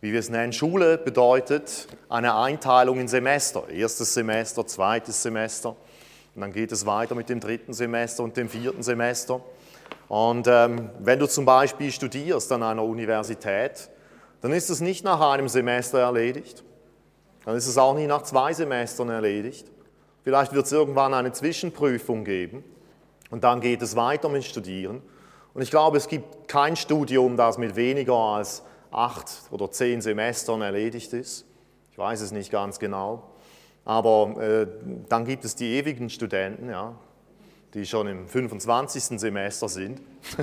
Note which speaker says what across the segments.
Speaker 1: wie wir es nennen. Schule bedeutet eine Einteilung in Semester. Erstes Semester, zweites Semester. Und dann geht es weiter mit dem dritten Semester und dem vierten Semester. Und wenn du zum Beispiel studierst an einer Universität, dann ist es nicht nach einem Semester erledigt. Dann ist es auch nicht nach 2 Semestern erledigt. Vielleicht wird es irgendwann eine Zwischenprüfung geben. Und dann geht es weiter mit Studieren. Und ich glaube, es gibt kein Studium, das mit weniger als 8 oder 10 Semestern erledigt ist. Ich weiß es nicht ganz genau. Aber dann gibt es die ewigen Studenten, ja, die schon im 25. Semester sind.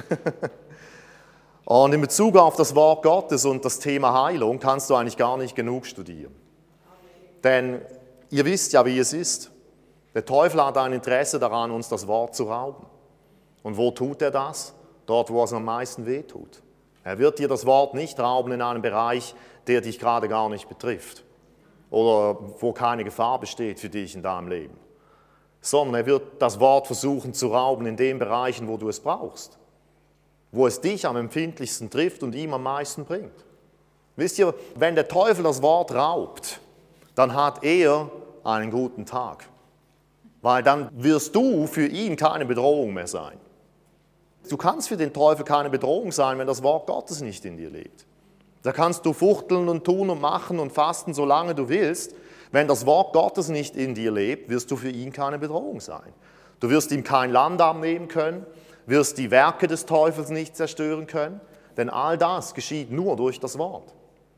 Speaker 1: Und in Bezug auf das Wort Gottes und das Thema Heilung kannst du eigentlich gar nicht genug studieren. Denn ihr wisst ja, wie es ist. Der Teufel hat ein Interesse daran, uns das Wort zu rauben. Und wo tut er das? Dort, wo es am meisten wehtut. Er wird dir das Wort nicht rauben in einem Bereich, der dich gerade gar nicht betrifft. Oder wo keine Gefahr besteht für dich in deinem Leben. Sondern er wird das Wort versuchen zu rauben in den Bereichen, wo du es brauchst. Wo es dich am empfindlichsten trifft und ihm am meisten bringt. Wisst ihr, wenn der Teufel das Wort raubt, dann hat er einen guten Tag. Weil dann wirst du für ihn keine Bedrohung mehr sein. Du kannst für den Teufel keine Bedrohung sein, wenn das Wort Gottes nicht in dir lebt. Da kannst du fuchteln und tun und machen und fasten, solange du willst. Wenn das Wort Gottes nicht in dir lebt, wirst du für ihn keine Bedrohung sein. Du wirst ihm kein Land abnehmen können, wirst die Werke des Teufels nicht zerstören können, denn all das geschieht nur durch das Wort.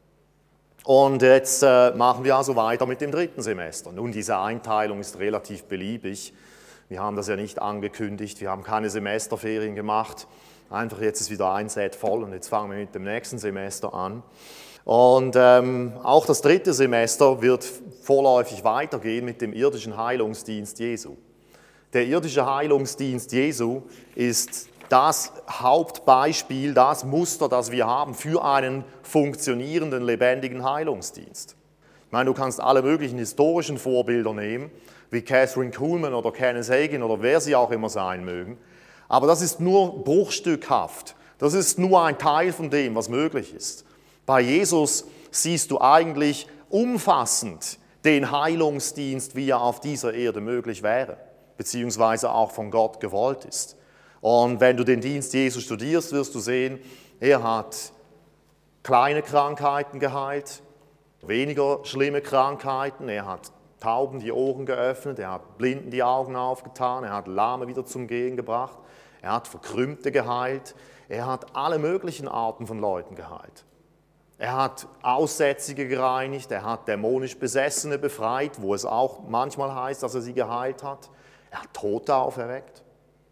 Speaker 1: Und jetzt machen wir also weiter mit dem dritten Semester. Nun, diese Einteilung ist relativ beliebig. Wir haben das ja nicht angekündigt, wir haben keine Semesterferien gemacht. Einfach jetzt ist wieder ein Set voll und jetzt fangen wir mit dem nächsten Semester an. Und auch das dritte Semester wird vorläufig weitergehen mit dem irdischen Heilungsdienst Jesu. Der irdische Heilungsdienst Jesu ist das Hauptbeispiel, das Muster, das wir haben für einen funktionierenden, lebendigen Heilungsdienst. Ich meine, du kannst alle möglichen historischen Vorbilder nehmen, wie Catherine Kuhlman oder Kenneth Hagin oder wer sie auch immer sein mögen. Aber das ist nur bruchstückhaft. Das ist nur ein Teil von dem, was möglich ist. Bei Jesus siehst du eigentlich umfassend den Heilungsdienst, wie er auf dieser Erde möglich wäre, beziehungsweise auch von Gott gewollt ist. Und wenn du den Dienst Jesu studierst, wirst du sehen, er hat kleine Krankheiten geheilt, weniger schlimme Krankheiten, er hat Tauben die Ohren geöffnet, er hat Blinden die Augen aufgetan, er hat Lahme wieder zum Gehen gebracht, er hat Verkrümmte geheilt, er hat alle möglichen Arten von Leuten geheilt. Er hat Aussätzige gereinigt, er hat dämonisch Besessene befreit, wo es auch manchmal heißt, dass er sie geheilt hat. Er hat Tote auferweckt.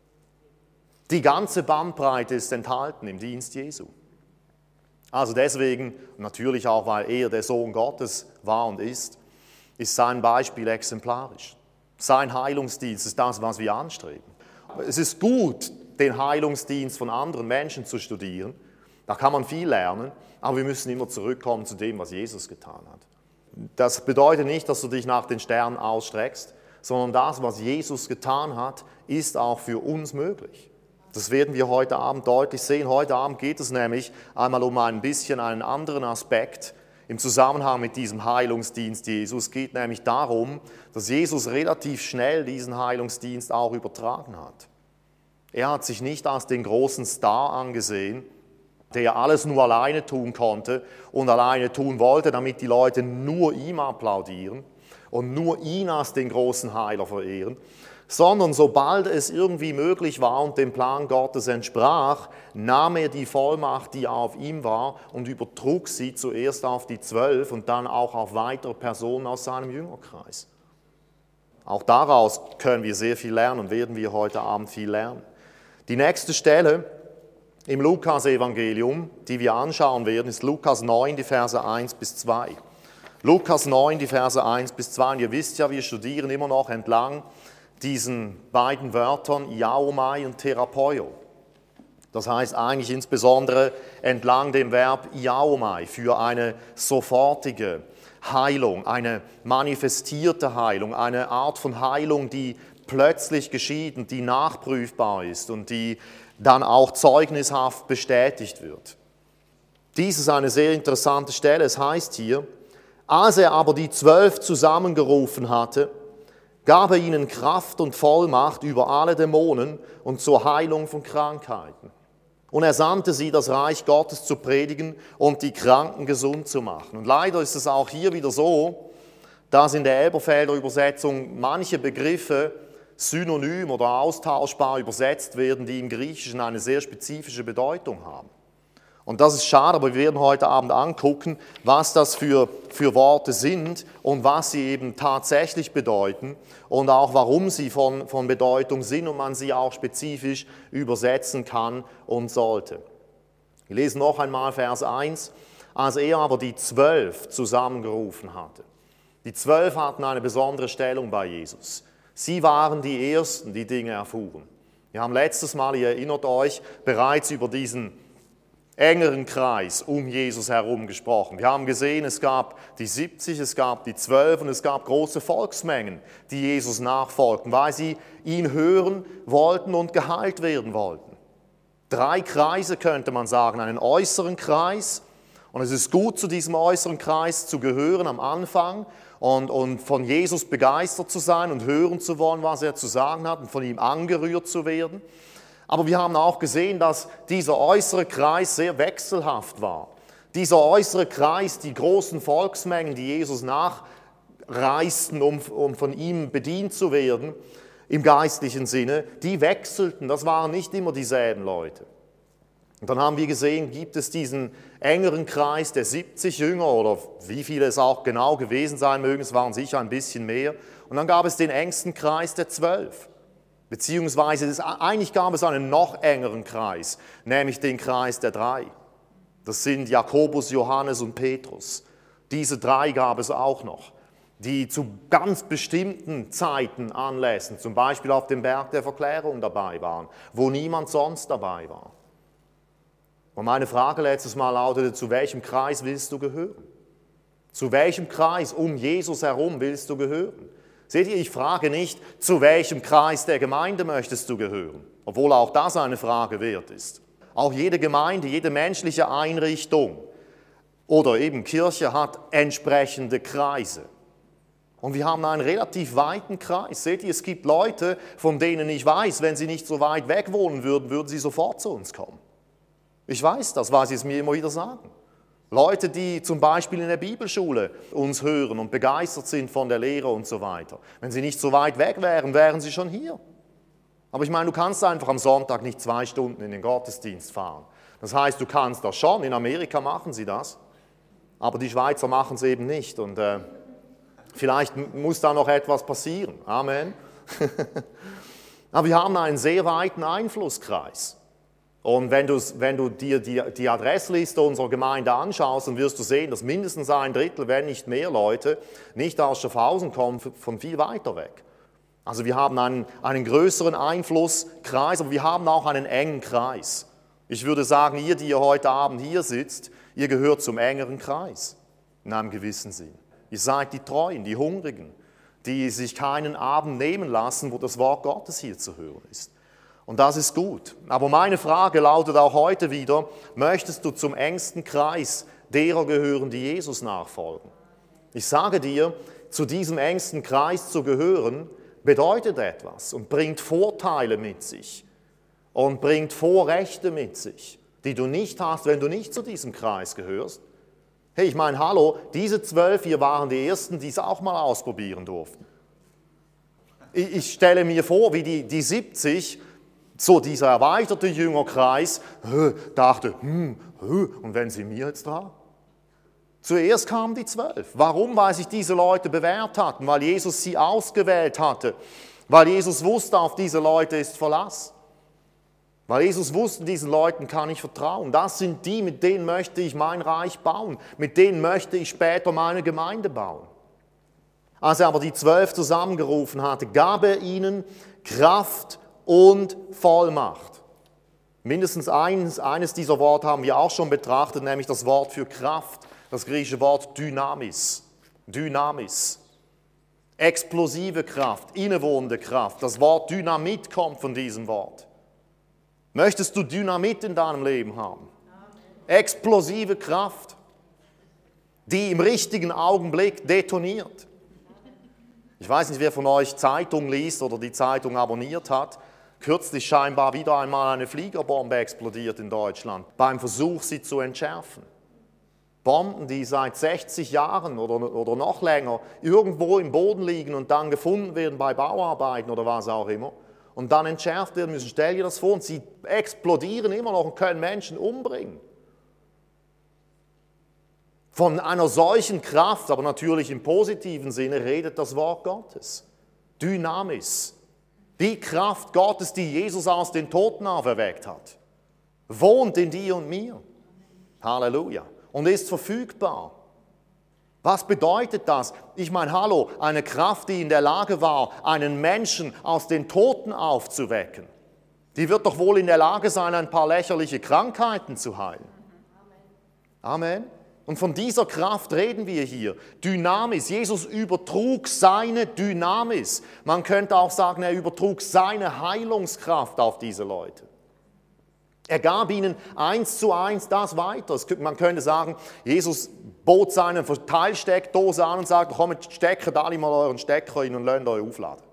Speaker 1: Die ganze Bandbreite ist enthalten im Dienst Jesu. Also deswegen, natürlich auch, weil er der Sohn Gottes war und ist sein Beispiel exemplarisch. Sein Heilungsdienst ist das, was wir anstreben. Es ist gut, den Heilungsdienst von anderen Menschen zu studieren. Da kann man viel lernen, aber wir müssen immer zurückkommen zu dem, was Jesus getan hat. Das bedeutet nicht, dass du dich nach den Sternen ausstreckst, sondern das, was Jesus getan hat, ist auch für uns möglich. Das werden wir heute Abend deutlich sehen. Heute Abend geht es nämlich einmal um ein bisschen einen anderen Aspekt im Zusammenhang mit diesem Heilungsdienst Jesus. Es geht nämlich darum, dass Jesus relativ schnell diesen Heilungsdienst auch übertragen hat. Er hat sich nicht als den großen Star angesehen, der alles nur alleine tun konnte und alleine tun wollte, damit die Leute nur ihm applaudieren und nur ihn als den großen Heiler verehren, sondern sobald es irgendwie möglich war und dem Plan Gottes entsprach, nahm er die Vollmacht, die auf ihm war, und übertrug sie zuerst auf die 12 und dann auch auf weitere Personen aus seinem Jüngerkreis. Auch daraus können wir sehr viel lernen und werden wir heute Abend viel lernen. Die nächste Stelle im Lukas-Evangelium, die wir anschauen werden, ist Lukas 9, die Verse 1 bis 2. Lukas 9, die Verse 1 bis 2. Und ihr wisst ja, wir studieren immer noch entlang diesen beiden Wörtern Iaomai und Therapeio. Das heißt eigentlich insbesondere entlang dem Verb Iaomai für eine sofortige Heilung, eine manifestierte Heilung, eine Art von Heilung, die plötzlich geschieht und die nachprüfbar ist und die dann auch zeugnishaft bestätigt wird. Dies ist eine sehr interessante Stelle. Es heißt hier, als er aber die 12 zusammengerufen hatte, gab er ihnen Kraft und Vollmacht über alle Dämonen und zur Heilung von Krankheiten. Und er sandte sie, das Reich Gottes zu predigen und die Kranken gesund zu machen. Und leider ist es auch hier wieder so, dass in der Elberfelder Übersetzung manche Begriffe synonym oder austauschbar übersetzt werden, die im Griechischen eine sehr spezifische Bedeutung haben. Und das ist schade, aber wir werden heute Abend angucken, was das für Worte sind und was sie eben tatsächlich bedeuten und auch warum sie von Bedeutung sind und man sie auch spezifisch übersetzen kann und sollte. Wir lesen noch einmal Vers 1. Als er aber die 12 zusammengerufen hatte. Die 12 hatten eine besondere Stellung bei Jesus. Sie waren die Ersten, die Dinge erfuhren. Wir haben letztes Mal, ihr erinnert euch, bereits über diesen engeren Kreis um Jesus herum gesprochen. Wir haben gesehen, es gab die 70, es gab die 12 und es gab große Volksmengen, die Jesus nachfolgten, weil sie ihn hören wollten und geheilt werden wollten. 3 Kreise könnte man sagen, einen äußeren Kreis, und es ist gut, zu diesem äußeren Kreis zu gehören am Anfang und von Jesus begeistert zu sein und hören zu wollen, was er zu sagen hat und von ihm angerührt zu werden. Aber wir haben auch gesehen, dass dieser äußere Kreis sehr wechselhaft war. Dieser äußere Kreis, die großen Volksmengen, die Jesus nachreisten, um von ihm bedient zu werden, im geistlichen Sinne, die wechselten. Das waren nicht immer dieselben Leute. Und dann haben wir gesehen, gibt es diesen engeren Kreis der 70 Jünger oder wie viele es auch genau gewesen sein mögen, es waren sicher ein bisschen mehr. Und dann gab es den engsten Kreis der 12. Beziehungsweise eigentlich gab es einen noch engeren Kreis, nämlich den Kreis der 3. Das sind Jakobus, Johannes und Petrus. Diese 3 gab es auch noch, die zu ganz bestimmten Zeiten, Anlässen, zum Beispiel auf dem Berg der Verklärung dabei waren, wo niemand sonst dabei war. Und meine Frage letztes Mal lautete, zu welchem Kreis willst du gehören? Zu welchem Kreis um Jesus herum willst du gehören? Seht ihr, ich frage nicht, zu welchem Kreis der Gemeinde möchtest du gehören, obwohl auch das eine Frage wert ist. Auch jede Gemeinde, jede menschliche Einrichtung oder eben Kirche hat entsprechende Kreise. Und wir haben einen relativ weiten Kreis. Seht ihr, es gibt Leute, von denen ich weiß, wenn sie nicht so weit weg wohnen würden, würden sie sofort zu uns kommen. Ich weiß das, weil sie es mir immer wieder sagen. Leute, die zum Beispiel in der Bibelschule uns hören und begeistert sind von der Lehre und so weiter. Wenn sie nicht so weit weg wären, wären sie schon hier. Aber ich meine, du kannst einfach am Sonntag nicht 2 Stunden in den Gottesdienst fahren. Das heißt, du kannst das schon, in Amerika machen sie das, aber die Schweizer machen es eben nicht. Und vielleicht muss da noch etwas passieren. Amen. Aber wir haben einen sehr weiten Einflusskreis. Und wenn du dir die Adressliste unserer Gemeinde anschaust, dann wirst du sehen, dass mindestens 1/3, wenn nicht mehr Leute, nicht aus Schaffhausen kommen, von viel weiter weg. Also wir haben einen größeren Einflusskreis, aber wir haben auch einen engen Kreis. Ich würde sagen, ihr, die ihr heute Abend hier sitzt, ihr gehört zum engeren Kreis, in einem gewissen Sinn. Ihr seid die Treuen, die Hungrigen, die sich keinen Abend nehmen lassen, wo das Wort Gottes hier zu hören ist. Und das ist gut. Aber meine Frage lautet auch heute wieder, möchtest du zum engsten Kreis derer gehören, die Jesus nachfolgen? Ich sage dir, zu diesem engsten Kreis zu gehören, bedeutet etwas und bringt Vorteile mit sich und bringt Vorrechte mit sich, die du nicht hast, wenn du nicht zu diesem Kreis gehörst. Hey, ich meine, hallo, diese 12 hier waren die Ersten, die es auch mal ausprobieren durften. Ich stelle mir vor, wie die 70, so dieser erweiterte Jüngerkreis, dachte, und wenn sie mir jetzt da? Zuerst kamen die 12. Warum? Weil sich diese Leute bewährt hatten, weil Jesus sie ausgewählt hatte, weil Jesus wusste, auf diese Leute ist Verlass. Weil Jesus wusste, diesen Leuten kann ich vertrauen. Das sind die, mit denen möchte ich mein Reich bauen, mit denen möchte ich später meine Gemeinde bauen. Als er aber die 12 zusammengerufen hatte, gab er ihnen Kraft und Vollmacht. Mindestens eines dieser Worte haben wir auch schon betrachtet, nämlich das Wort für Kraft, das griechische Wort Dynamis. Dynamis. Explosive Kraft, innewohnende Kraft. Das Wort Dynamit kommt von diesem Wort. Möchtest du Dynamit in deinem Leben haben? explosive Kraft, die im richtigen Augenblick detoniert. Ich weiß nicht, wer von euch Zeitung liest oder die Zeitung abonniert hat. Kürzlich scheinbar wieder einmal eine Fliegerbombe explodiert in Deutschland, beim Versuch, sie zu entschärfen. Bomben, die seit 60 Jahren oder noch länger irgendwo im Boden liegen und dann gefunden werden bei Bauarbeiten oder was auch immer und dann entschärft werden müssen. Stell dir das vor, und sie explodieren immer noch und können Menschen umbringen. Von einer solchen Kraft, aber natürlich im positiven Sinne, redet das Wort Gottes. Dynamis. Die Kraft Gottes, die Jesus aus den Toten auferweckt hat, wohnt in dir und mir. Halleluja. Und ist verfügbar. Was bedeutet das? Ich meine, hallo, eine Kraft, die in der Lage war, einen Menschen aus den Toten aufzuwecken, die wird doch wohl in der Lage sein, ein paar lächerliche Krankheiten zu heilen. Amen. Und von dieser Kraft reden wir hier. Dynamis. Jesus übertrug seine Dynamis. Man könnte auch sagen, er übertrug seine Heilungskraft auf diese Leute. Er gab ihnen 1:1 das weiter. Man könnte sagen, Jesus bot seine Verteilsteckdose an und sagte, kommt, steckt alle mal euren Stecker in und lasst euch aufladen.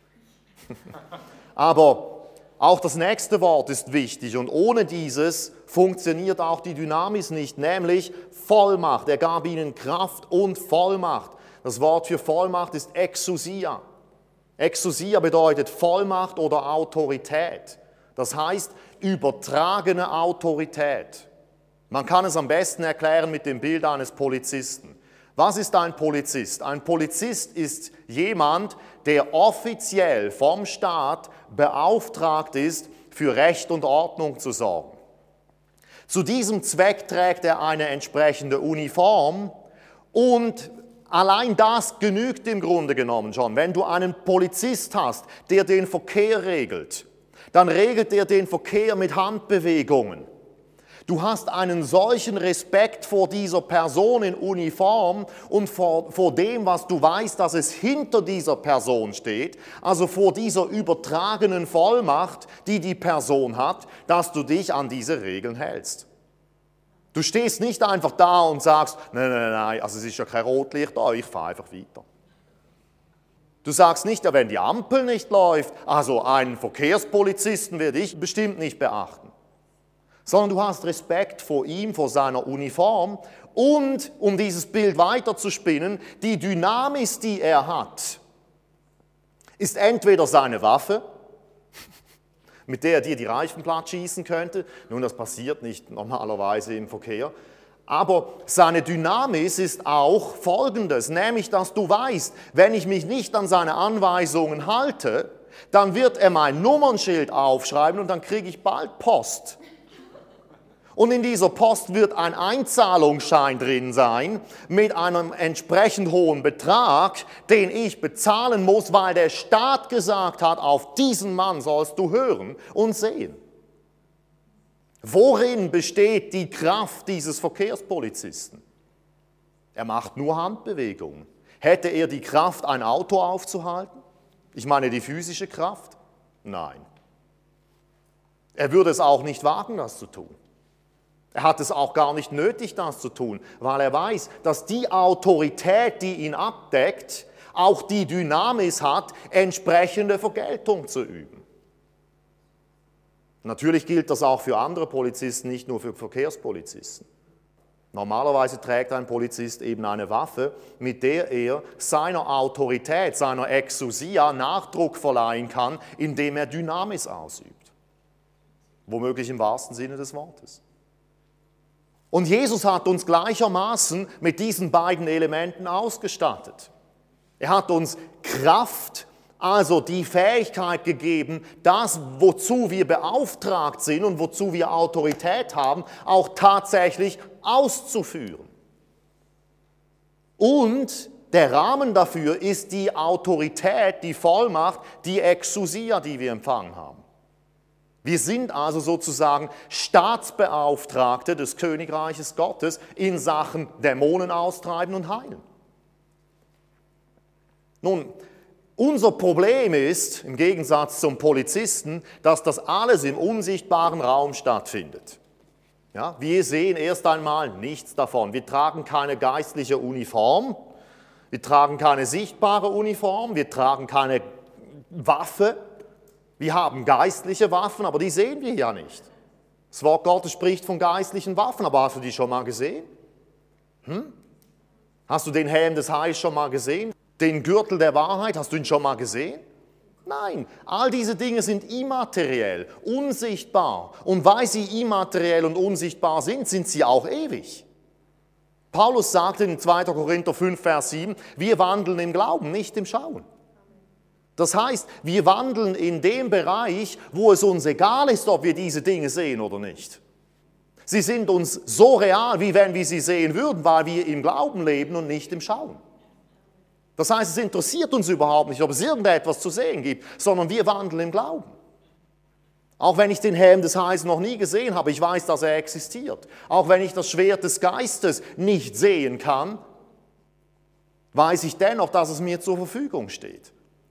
Speaker 1: Aber auch das nächste Wort ist wichtig und ohne dieses funktioniert auch die Dynamis nicht, nämlich Vollmacht. Er gab ihnen Kraft und Vollmacht. Das Wort für Vollmacht ist Exousia. Exousia bedeutet Vollmacht oder Autorität. Das heißt übertragene Autorität. Man kann es am besten erklären mit dem Bild eines Polizisten. Was ist ein Polizist? Ein Polizist ist jemand, der offiziell vom Staat beauftragt ist, für Recht und Ordnung zu sorgen. Zu diesem Zweck trägt er eine entsprechende Uniform und allein das genügt im Grunde genommen schon. Wenn du einen Polizist hast, der den Verkehr regelt, dann regelt er den Verkehr mit Handbewegungen. Du hast einen solchen Respekt vor dieser Person in Uniform und vor dem, was du weißt, dass es hinter dieser Person steht, also vor dieser übertragenen Vollmacht, die die Person hat, dass du dich an diese Regeln hältst. Du stehst nicht einfach da und sagst, nein, also es ist ja kein Rotlicht da, ich fahre einfach weiter. Du sagst nicht, ja, wenn die Ampel nicht läuft, also einen Verkehrspolizisten werde ich bestimmt nicht beachten. Sondern du hast Respekt vor ihm, vor seiner Uniform und, um dieses Bild weiterzuspinnen, die Dynamis, die er hat, ist entweder seine Waffe, mit der er dir die Reifen platt schießen könnte. Nun, das passiert nicht normalerweise im Verkehr. Aber seine Dynamis ist auch Folgendes, nämlich, dass du weißt, wenn ich mich nicht an seine Anweisungen halte, dann wird er mein Nummernschild aufschreiben und dann kriege ich bald Post. Und in dieser Post wird ein Einzahlungsschein drin sein mit einem entsprechend hohen Betrag, den ich bezahlen muss, weil der Staat gesagt hat, auf diesen Mann sollst du hören und sehen. Worin besteht die Kraft dieses Verkehrspolizisten? Er macht nur Handbewegungen. Hätte er die Kraft, ein Auto aufzuhalten? Ich meine die physische Kraft? Nein. Er würde es auch nicht wagen, das zu tun. Er hat es auch gar nicht nötig, das zu tun, weil er weiß, dass die Autorität, die ihn abdeckt, auch die Dynamis hat, entsprechende Vergeltung zu üben. Natürlich gilt das auch für andere Polizisten, nicht nur für Verkehrspolizisten. Normalerweise trägt ein Polizist eben eine Waffe, mit der er seiner Autorität, seiner Exousia Nachdruck verleihen kann, indem er Dynamis ausübt. Womöglich im wahrsten Sinne des Wortes. Und Jesus hat uns gleichermaßen mit diesen beiden Elementen ausgestattet. Er hat uns Kraft, also die Fähigkeit gegeben, das, wozu wir beauftragt sind und wozu wir Autorität haben, auch tatsächlich auszuführen. Und der Rahmen dafür ist die Autorität, die Vollmacht, die Exousia, die wir empfangen haben. Wir sind also sozusagen Staatsbeauftragte des Königreiches Gottes in Sachen Dämonen austreiben und heilen. Nun, unser Problem ist, im Gegensatz zum Polizisten, dass das alles im unsichtbaren Raum stattfindet. Ja, wir sehen erst einmal nichts davon. Wir tragen keine geistliche Uniform, wir tragen keine sichtbare Uniform, wir tragen keine Waffe. Wir haben geistliche Waffen, aber die sehen wir ja nicht. Das Wort Gottes spricht von geistlichen Waffen, aber hast du die schon mal gesehen? Hast du den Helm des Heils schon mal gesehen? Den Gürtel der Wahrheit, hast du ihn schon mal gesehen? Nein, all diese Dinge sind immateriell, unsichtbar. Und weil sie immateriell und unsichtbar sind, sind sie auch ewig. Paulus sagte in 2. Korinther 5, Vers 7, wir wandeln im Glauben, nicht im Schauen. Das heißt, wir wandeln in dem Bereich, wo es uns egal ist, ob wir diese Dinge sehen oder nicht. Sie sind uns so real, wie wenn wir sie sehen würden, weil wir im Glauben leben und nicht im Schauen. Das heißt, es interessiert uns überhaupt nicht, ob es irgendetwas zu sehen gibt, sondern wir wandeln im Glauben. Auch wenn ich den Helm des Heils noch nie gesehen habe, ich weiß, dass er existiert. Auch wenn ich das Schwert des Geistes nicht sehen kann, weiß ich dennoch, dass es mir zur Verfügung steht.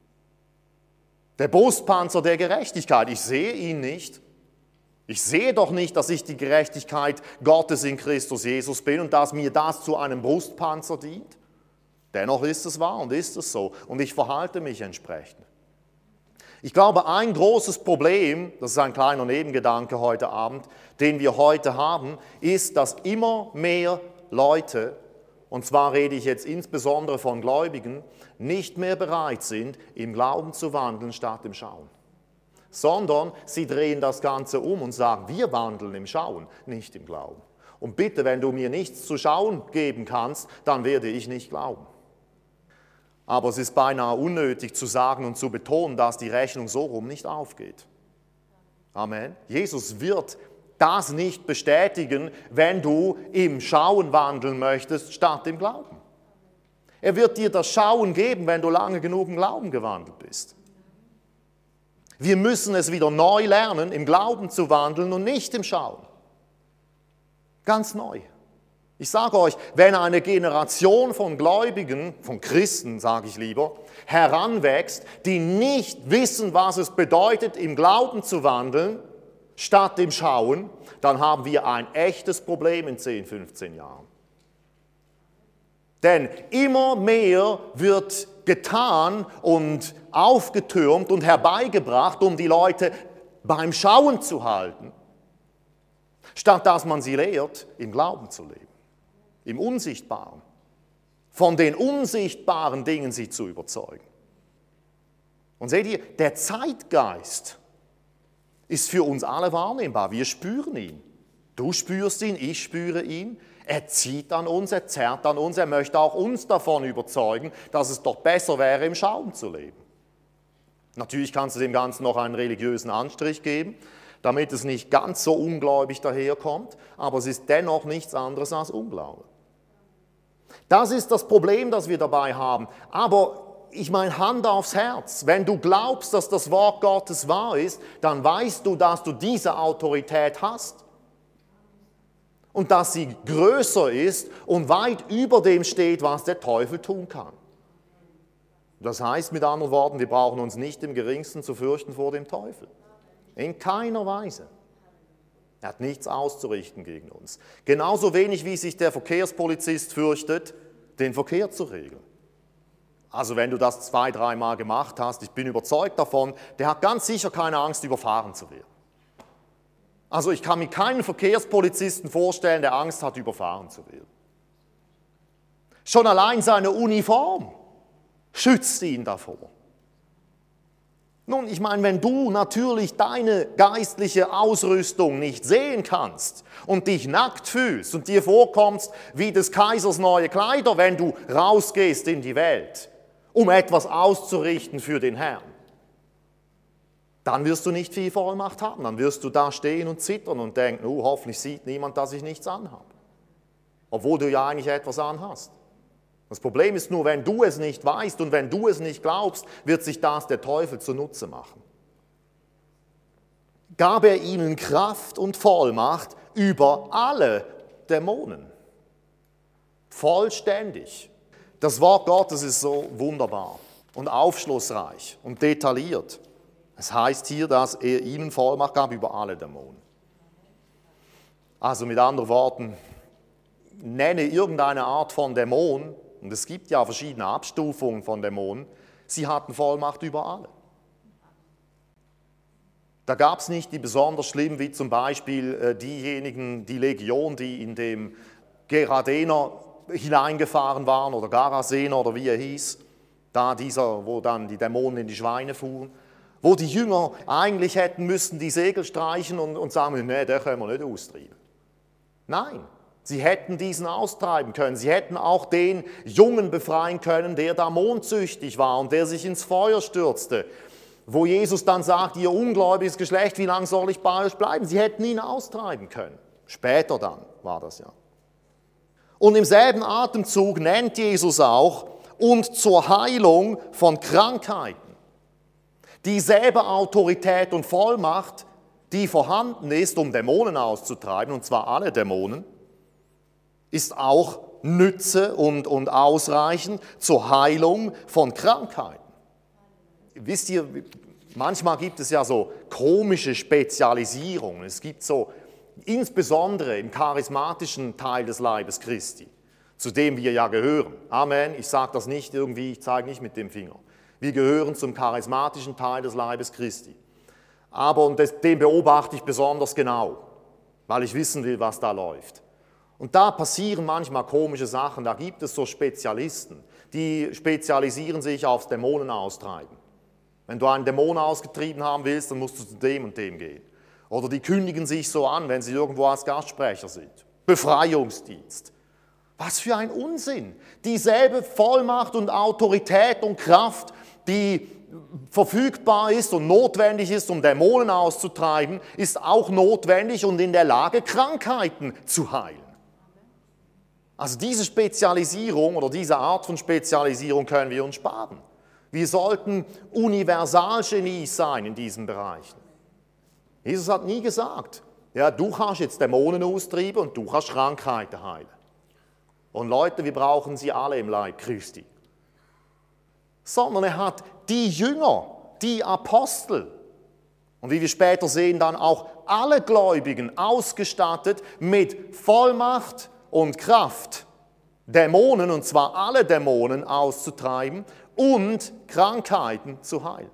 Speaker 1: Der Brustpanzer der Gerechtigkeit, ich sehe ihn nicht. Ich sehe doch nicht, dass ich die Gerechtigkeit Gottes in Christus Jesus bin und dass mir das zu einem Brustpanzer dient. Dennoch ist es wahr und ist es so und ich verhalte mich entsprechend. Ich glaube, ein großes Problem, das ist ein kleiner Nebengedanke heute Abend, den wir heute haben, ist, dass immer mehr Leute, und zwar rede ich jetzt insbesondere von Gläubigen, nicht mehr bereit sind, im Glauben zu wandeln statt im Schauen. Sondern sie drehen das Ganze um und sagen, wir wandeln im Schauen, nicht im Glauben. Und bitte, wenn du mir nichts zu schauen geben kannst, dann werde ich nicht glauben. Aber es ist beinahe unnötig zu sagen und zu betonen, dass die Rechnung so rum nicht aufgeht. Amen. Jesus wird das nicht bestätigen, wenn du im Schauen wandeln möchtest, statt im Glauben. Er wird dir das Schauen geben, wenn du lange genug im Glauben gewandelt bist. Wir müssen es wieder neu lernen, im Glauben zu wandeln und nicht im Schauen. Ganz neu. Ich sage euch, wenn eine Generation von Gläubigen, von Christen sage ich lieber, heranwächst, die nicht wissen, was es bedeutet, im Glauben zu wandeln, statt im Schauen, dann haben wir ein echtes Problem in 10, 15 Jahren. Denn immer mehr wird getan und aufgetürmt und herbeigebracht, um die Leute beim Schauen zu halten, statt dass man sie lehrt, im Glauben zu leben. Im Unsichtbaren, von den unsichtbaren Dingen sie zu überzeugen. Und seht ihr, der Zeitgeist ist für uns alle wahrnehmbar. Wir spüren ihn. Du spürst ihn, ich spüre ihn. Er zieht an uns, er zerrt an uns, er möchte auch uns davon überzeugen, dass es doch besser wäre, im Schauen zu leben. Natürlich kannst du dem Ganzen noch einen religiösen Anstrich geben, damit es nicht ganz so ungläubig daherkommt, aber es ist dennoch nichts anderes als Unglaube. Das ist das Problem, das wir dabei haben. Aber ich meine, Hand aufs Herz, wenn du glaubst, dass das Wort Gottes wahr ist, dann weißt du, dass du diese Autorität hast. Und dass sie größer ist und weit über dem steht, was der Teufel tun kann. Das heißt mit anderen Worten, wir brauchen uns nicht im Geringsten zu fürchten vor dem Teufel. In keiner Weise. Er hat nichts auszurichten gegen uns. Genauso wenig, wie sich der Verkehrspolizist fürchtet, den Verkehr zu regeln. Also wenn du das 2-3 Mal gemacht hast, ich bin überzeugt davon, der hat ganz sicher keine Angst, überfahren zu werden. Also ich kann mir keinen Verkehrspolizisten vorstellen, der Angst hat, überfahren zu werden. Schon allein seine Uniform schützt ihn davor. Nun, ich meine, wenn du natürlich deine geistliche Ausrüstung nicht sehen kannst und dich nackt fühlst und dir vorkommst wie des Kaisers neue Kleider, wenn du rausgehst in die Welt, um etwas auszurichten für den Herrn, dann wirst du nicht viel Vollmacht haben. Dann wirst du da stehen und zittern und denken, hoffentlich sieht niemand, dass ich nichts anhabe. Obwohl du ja eigentlich etwas anhast. Das Problem ist nur, wenn du es nicht weißt und wenn du es nicht glaubst, wird sich das der Teufel zunutze machen. Gab er ihnen Kraft und Vollmacht über alle Dämonen. Vollständig. Das Wort Gottes ist so wunderbar und aufschlussreich und detailliert. Es heißt hier, dass er ihnen Vollmacht gab über alle Dämonen. Also mit anderen Worten, nenne irgendeine Art von Dämon, und es gibt ja verschiedene Abstufungen von Dämonen, sie hatten Vollmacht über alle. Da gab es nicht die besonders schlimm, wie zum Beispiel diejenigen, die Legion, die in dem Geradener hineingefahren waren oder Garasener oder wie er hieß, da dieser, wo dann die Dämonen in die Schweine fuhren, wo die Jünger eigentlich hätten müssen die Segel streichen und sagen, nee, den können wir nicht austreiben. Nein, sie hätten diesen austreiben können. Sie hätten auch den Jungen befreien können, der da mondsüchtig war und der sich ins Feuer stürzte. Wo Jesus dann sagt, ihr ungläubiges Geschlecht, wie lange soll ich bei euch bleiben? Sie hätten ihn austreiben können. Später dann war das ja. Und im selben Atemzug nennt Jesus auch, und zur Heilung von Krankheiten. Dieselbe Autorität und Vollmacht, die vorhanden ist, um Dämonen auszutreiben, und zwar alle Dämonen, ist auch Nütze und ausreichend zur Heilung von Krankheiten. Wisst ihr, manchmal gibt es ja so komische Spezialisierungen. Es gibt so, insbesondere im charismatischen Teil des Leibes Christi, zu dem wir ja gehören. Amen, ich sage das nicht irgendwie, ich zeige nicht mit dem Finger. Wir gehören zum charismatischen Teil des Leibes Christi. Aber den beobachte ich besonders genau, weil ich wissen will, was da läuft. Und da passieren manchmal komische Sachen, da gibt es so Spezialisten, die spezialisieren sich aufs Dämonen austreiben. Wenn du einen Dämon ausgetrieben haben willst, dann musst du zu dem und dem gehen. Oder die kündigen sich so an, wenn sie irgendwo als Gastsprecher sind. Befreiungsdienst. Was für ein Unsinn. Dieselbe Vollmacht und Autorität und Kraft, die verfügbar ist und notwendig ist, um Dämonen auszutreiben, ist auch notwendig und in der Lage, Krankheiten zu heilen. Also diese Spezialisierung oder diese Art von Spezialisierung können wir uns sparen. Wir sollten Universalgenies sein in diesen Bereichen. Jesus hat nie gesagt, ja, du kannst jetzt Dämonen austreiben und du kannst Krankheiten heilen. Und Leute, wir brauchen sie alle im Leib Christi. Sondern er hat die Jünger, die Apostel und wie wir später sehen, dann auch alle Gläubigen ausgestattet mit Vollmacht und Kraft, Dämonen, und zwar alle Dämonen auszutreiben und Krankheiten zu heilen.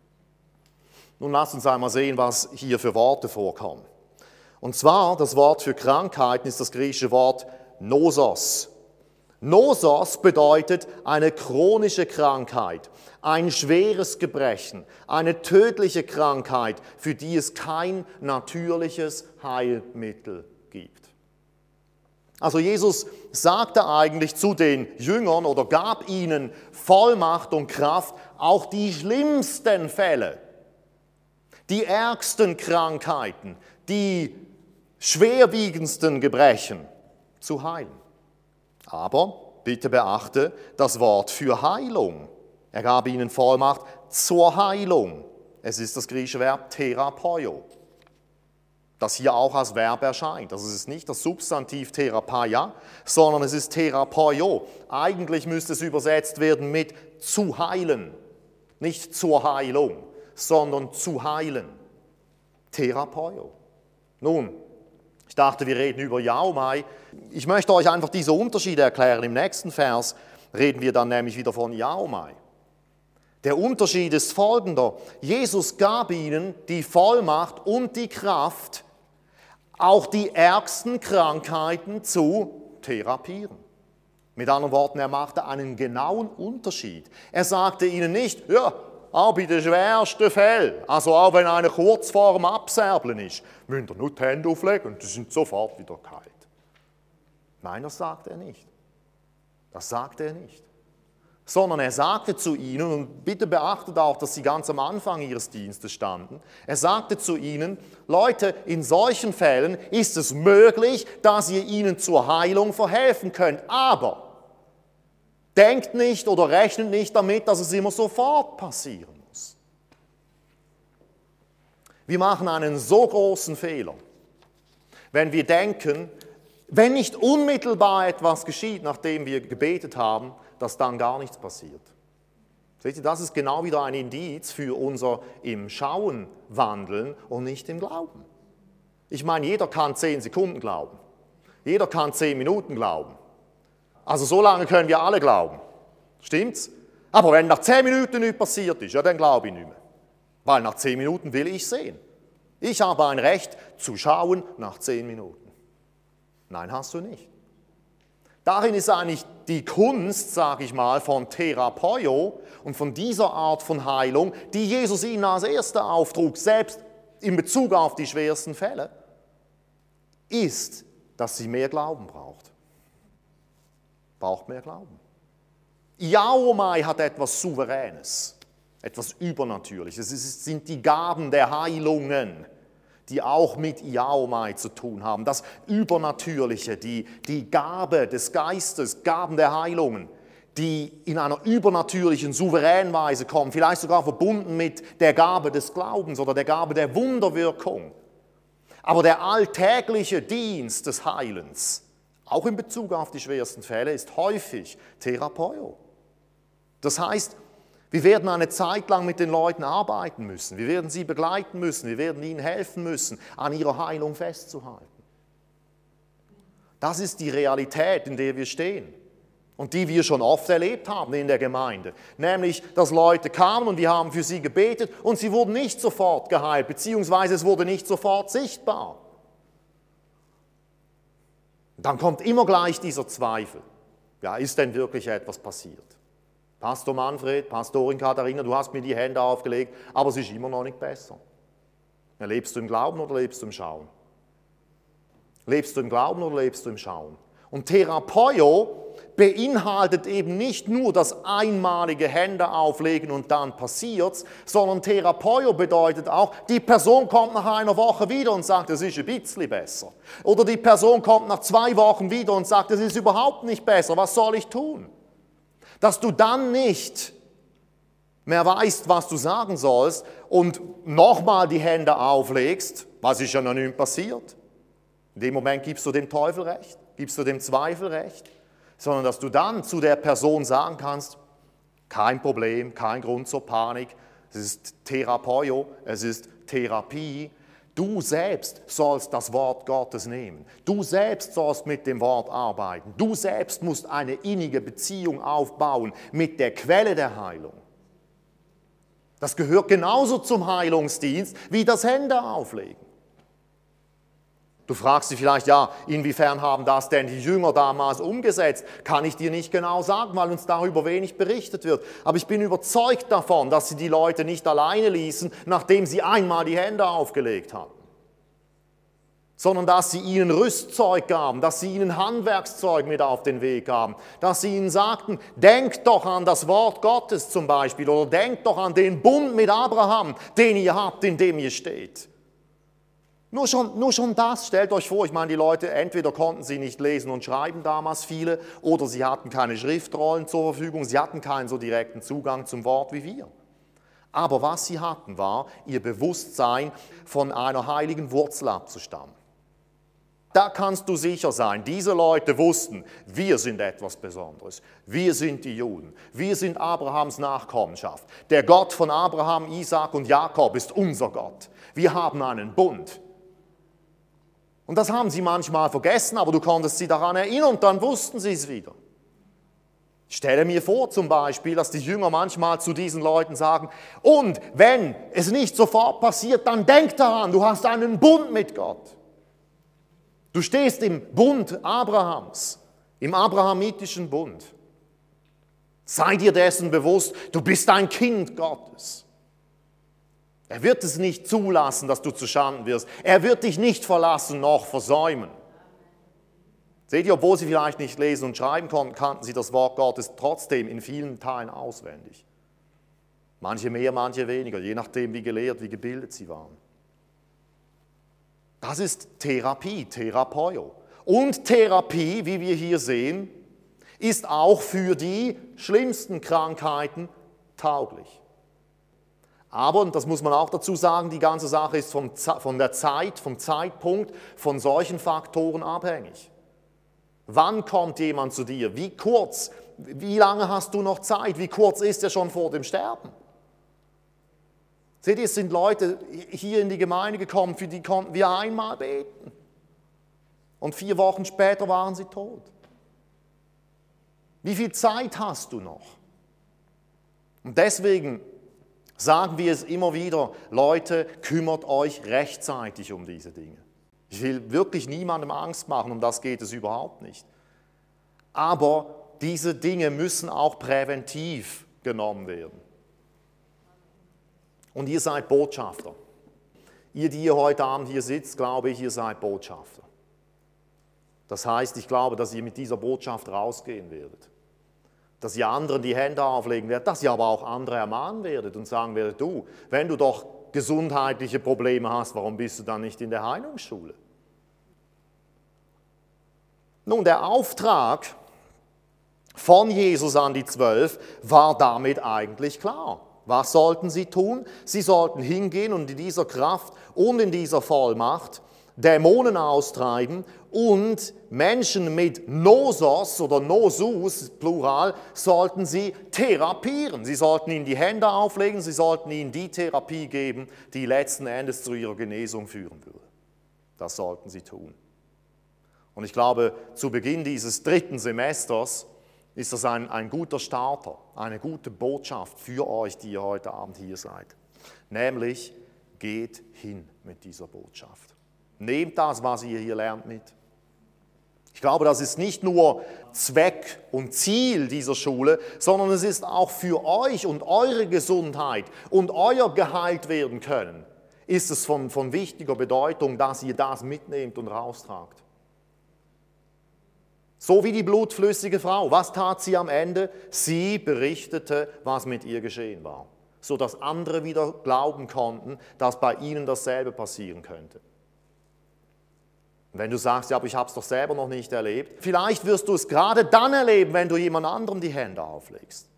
Speaker 1: Nun lasst uns einmal sehen, was hier für Worte vorkommen. Und zwar, das Wort für Krankheiten ist das griechische Wort Nosos. Nosos bedeutet eine chronische Krankheit, ein schweres Gebrechen, eine tödliche Krankheit, für die es kein natürliches Heilmittel gibt. Also Jesus sagte eigentlich zu den Jüngern oder gab ihnen Vollmacht und Kraft, auch die schlimmsten Fälle, die ärgsten Krankheiten, die schwerwiegendsten Gebrechen zu heilen. Aber bitte beachte das Wort für Heilung. Er gab ihnen Vollmacht zur Heilung. Es ist das griechische Verb therapeio, das hier auch als Verb erscheint. Also es ist nicht das Substantiv therapeia, sondern es ist therapeio. Eigentlich müsste es übersetzt werden mit zu heilen, nicht zur Heilung, sondern zu heilen. Therapeio. Nun, ich dachte, wir reden über Jaomai. Ich möchte euch einfach diese Unterschiede erklären. Im nächsten Vers reden wir dann nämlich wieder von Jaomai. Der Unterschied ist folgender. Jesus gab ihnen die Vollmacht und die Kraft, auch die ärgsten Krankheiten zu therapieren. Mit anderen Worten, er machte einen genauen Unterschied. Er sagte ihnen nicht, ja, auch bei den schwersten Fällen, also auch wenn einer kurz vor dem Abserbeln ist, müsst ihr nur die Hände auflegen und die sind sofort wieder geheilt. Nein, das sagte er nicht. Das sagte er nicht. Sondern er sagte zu ihnen, und bitte beachtet auch, dass sie ganz am Anfang ihres Dienstes standen, er sagte zu ihnen, Leute, in solchen Fällen ist es möglich, dass ihr ihnen zur Heilung verhelfen könnt, aber denkt nicht oder rechnet nicht damit, dass es immer sofort passieren muss. Wir machen einen so großen Fehler, wenn wir denken, wenn nicht unmittelbar etwas geschieht, nachdem wir gebetet haben, dass dann gar nichts passiert. Seht ihr, das ist genau wieder ein Indiz für unser im Schauen wandeln und nicht im Glauben. Ich meine, jeder kann 10 Sekunden glauben. Jeder kann 10 Minuten glauben. Also so lange können wir alle glauben. Stimmt's? Aber wenn nach 10 Minuten nichts passiert ist, ja, dann glaube ich nicht mehr. Weil nach 10 Minuten will ich sehen. Ich habe ein Recht zu schauen nach 10 Minuten. Nein, hast du nicht. Darin ist eigentlich die Kunst, sage ich mal, von Therapeio und von dieser Art von Heilung, die Jesus ihnen als erster auftrug, selbst in Bezug auf die schwersten Fälle, ist, dass sie mehr Glauben braucht. Braucht mehr Glauben. Iaomai hat etwas Souveränes, etwas Übernatürliches. Es sind die Gaben der Heilungen, die auch mit Iaomai zu tun haben. Das Übernatürliche, die Gabe des Geistes, Gaben der Heilungen, die in einer übernatürlichen, souveränen Weise kommen, vielleicht sogar verbunden mit der Gabe des Glaubens oder der Gabe der Wunderwirkung. Aber der alltägliche Dienst des Heilens, auch in Bezug auf die schwersten Fälle, ist häufig Therapeio. Das heißt, wir werden eine Zeit lang mit den Leuten arbeiten müssen, wir werden sie begleiten müssen, wir werden ihnen helfen müssen, an ihrer Heilung festzuhalten. Das ist die Realität, in der wir stehen und die wir schon oft erlebt haben in der Gemeinde. Nämlich, dass Leute kamen und wir haben für sie gebetet und sie wurden nicht sofort geheilt, beziehungsweise es wurde nicht sofort sichtbar. Dann kommt immer gleich dieser Zweifel. Ja, ist denn wirklich etwas passiert? Pastor Manfred, Pastorin Katharina, du hast mir die Hände aufgelegt, aber es ist immer noch nicht besser. Ja, lebst du im Glauben oder lebst du im Schauen? Lebst du im Glauben oder lebst du im Schauen? Und Therapeio beinhaltet eben nicht nur das einmalige Hände auflegen und dann passiert's, sondern Therapeio bedeutet auch, die Person kommt nach einer Woche wieder und sagt, es ist ein bisschen besser. Oder die Person kommt nach 2 Wochen wieder und sagt, es ist überhaupt nicht besser, was soll ich tun? Dass du dann nicht mehr weißt, was du sagen sollst und nochmal die Hände auflegst, was ist ja noch nicht passiert. In dem Moment gibst du dem Teufel recht, gibst du dem Zweifel recht, sondern dass du dann zu der Person sagen kannst, kein Problem, kein Grund zur Panik, es ist Therapeio, es ist Therapie. Du selbst sollst das Wort Gottes nehmen. Du selbst sollst mit dem Wort arbeiten. Du selbst musst eine innige Beziehung aufbauen mit der Quelle der Heilung. Das gehört genauso zum Heilungsdienst wie das Hände auflegen. Du fragst dich vielleicht, ja, inwiefern haben das denn die Jünger damals umgesetzt? Kann ich dir nicht genau sagen, weil uns darüber wenig berichtet wird. Aber ich bin überzeugt davon, dass sie die Leute nicht alleine ließen, nachdem sie einmal die Hände aufgelegt hatten. Sondern dass sie ihnen Rüstzeug gaben, dass sie ihnen Handwerkszeug mit auf den Weg gaben, dass sie ihnen sagten, denkt doch an das Wort Gottes zum Beispiel oder denkt doch an den Bund mit Abraham, den ihr habt, in dem ihr steht. Nur schon das, stellt euch vor, ich meine, die Leute, entweder konnten sie nicht lesen und schreiben damals viele, oder sie hatten keine Schriftrollen zur Verfügung, sie hatten keinen so direkten Zugang zum Wort wie wir. Aber was sie hatten, war ihr Bewusstsein, von einer heiligen Wurzel abzustammen. Da kannst du sicher sein, diese Leute wussten, wir sind etwas Besonderes, wir sind die Juden, wir sind Abrahams Nachkommenschaft. Der Gott von Abraham, Isaak und Jakob ist unser Gott. Wir haben einen Bund. Und das haben sie manchmal vergessen, aber du konntest sie daran erinnern und dann wussten sie es wieder. Ich stelle mir vor zum Beispiel, dass die Jünger manchmal zu diesen Leuten sagen, und wenn es nicht sofort passiert, dann denk daran, du hast einen Bund mit Gott. Du stehst im Bund Abrahams, im abrahamitischen Bund. Sei dir dessen bewusst, du bist ein Kind Gottes. Er wird es nicht zulassen, dass du zu Schanden wirst. Er wird dich nicht verlassen noch versäumen. Seht ihr, obwohl sie vielleicht nicht lesen und schreiben konnten, kannten sie das Wort Gottes trotzdem in vielen Teilen auswendig. Manche mehr, manche weniger, je nachdem, wie gelehrt, wie gebildet sie waren. Das ist Therapie, Therapeio. Und Therapie, wie wir hier sehen, ist auch für die schlimmsten Krankheiten tauglich. Aber, und das muss man auch dazu sagen, die ganze Sache ist von der Zeit, vom Zeitpunkt, von solchen Faktoren abhängig. Wann kommt jemand zu dir? Wie kurz? Wie lange hast du noch Zeit? Wie kurz ist er schon vor dem Sterben? Seht ihr, es sind Leute hier in die Gemeinde gekommen, für die konnten wir einmal beten. Und 4 Wochen später waren sie tot. Wie viel Zeit hast du noch? Und deswegen sagen wir es immer wieder, Leute, kümmert euch rechtzeitig um diese Dinge. Ich will wirklich niemandem Angst machen, um das geht es überhaupt nicht. Aber diese Dinge müssen auch präventiv genommen werden. Und ihr seid Botschafter. Ihr, die ihr heute Abend hier sitzt, glaube ich, ihr seid Botschafter. Das heißt, ich glaube, dass ihr mit dieser Botschaft rausgehen werdet. Dass ihr anderen die Hände auflegen werdet, dass ihr aber auch andere ermahnen werdet und sagen werdet, du, wenn du doch gesundheitliche Probleme hast, warum bist du dann nicht in der Heilungsschule? Nun, der Auftrag von Jesus an die 12 war damit eigentlich klar. Was sollten sie tun? Sie sollten hingehen und in dieser Kraft und in dieser Vollmacht Dämonen austreiben und Menschen mit Nosos oder Nosus, Plural, sollten sie therapieren. Sie sollten ihnen die Hände auflegen, sie sollten ihnen die Therapie geben, die letzten Endes zu ihrer Genesung führen würde. Das sollten sie tun. Und ich glaube, zu Beginn dieses 3. Semesters ist das ein guter Starter, eine gute Botschaft für euch, die ihr heute Abend hier seid. Nämlich, geht hin mit dieser Botschaft. Nehmt das, was ihr hier lernt, mit. Ich glaube, das ist nicht nur Zweck und Ziel dieser Schule, sondern es ist auch für euch und eure Gesundheit und euer geheilt werden können, ist es von wichtiger Bedeutung, dass ihr das mitnehmt und raustragt. So wie die blutflüssige Frau. Was tat sie am Ende? Sie berichtete, was mit ihr geschehen war, sodass andere wieder glauben konnten, dass bei ihnen dasselbe passieren könnte. Und wenn du sagst, ja, aber ich habe es doch selber noch nicht erlebt, vielleicht wirst du es gerade dann erleben, wenn du jemand anderem die Hände auflegst.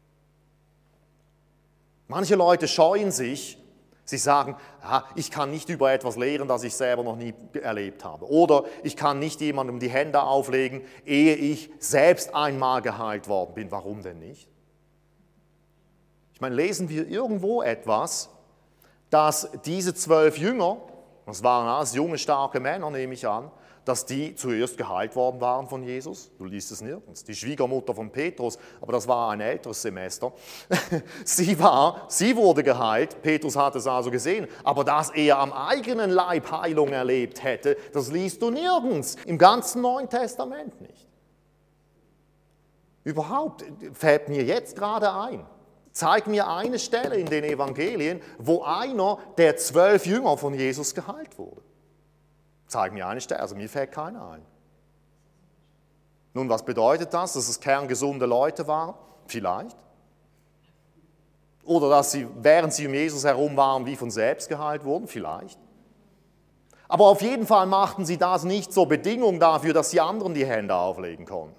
Speaker 1: Manche Leute scheuen sich, sie sagen, ich kann nicht über etwas lehren, das ich selber noch nie erlebt habe. Oder ich kann nicht jemandem die Hände auflegen, ehe ich selbst einmal geheilt worden bin. Warum denn nicht? Ich meine, lesen wir irgendwo etwas, dass diese 12 Jünger, das waren alles junge, starke Männer, nehme ich an, dass die zuerst geheilt worden waren von Jesus. Du liest es nirgends. Die Schwiegermutter von Petrus, aber das war ein älteres Semester, sie wurde geheilt, Petrus hat es also gesehen, aber dass er am eigenen Leib Heilung erlebt hätte, das liest du nirgends, im ganzen Neuen Testament nicht. Überhaupt, fällt mir jetzt gerade ein. Zeig mir eine Stelle in den Evangelien, wo einer der 12 Jünger von Jesus geheilt wurde. Zeig mir eine Stelle, also mir fällt keiner ein. Nun, was bedeutet das? Dass es kerngesunde Leute waren? Vielleicht. Oder dass sie, während sie um Jesus herum waren, wie von selbst geheilt wurden? Vielleicht. Aber auf jeden Fall machten sie das nicht zur Bedingung dafür, dass sie anderen die Hände auflegen konnten.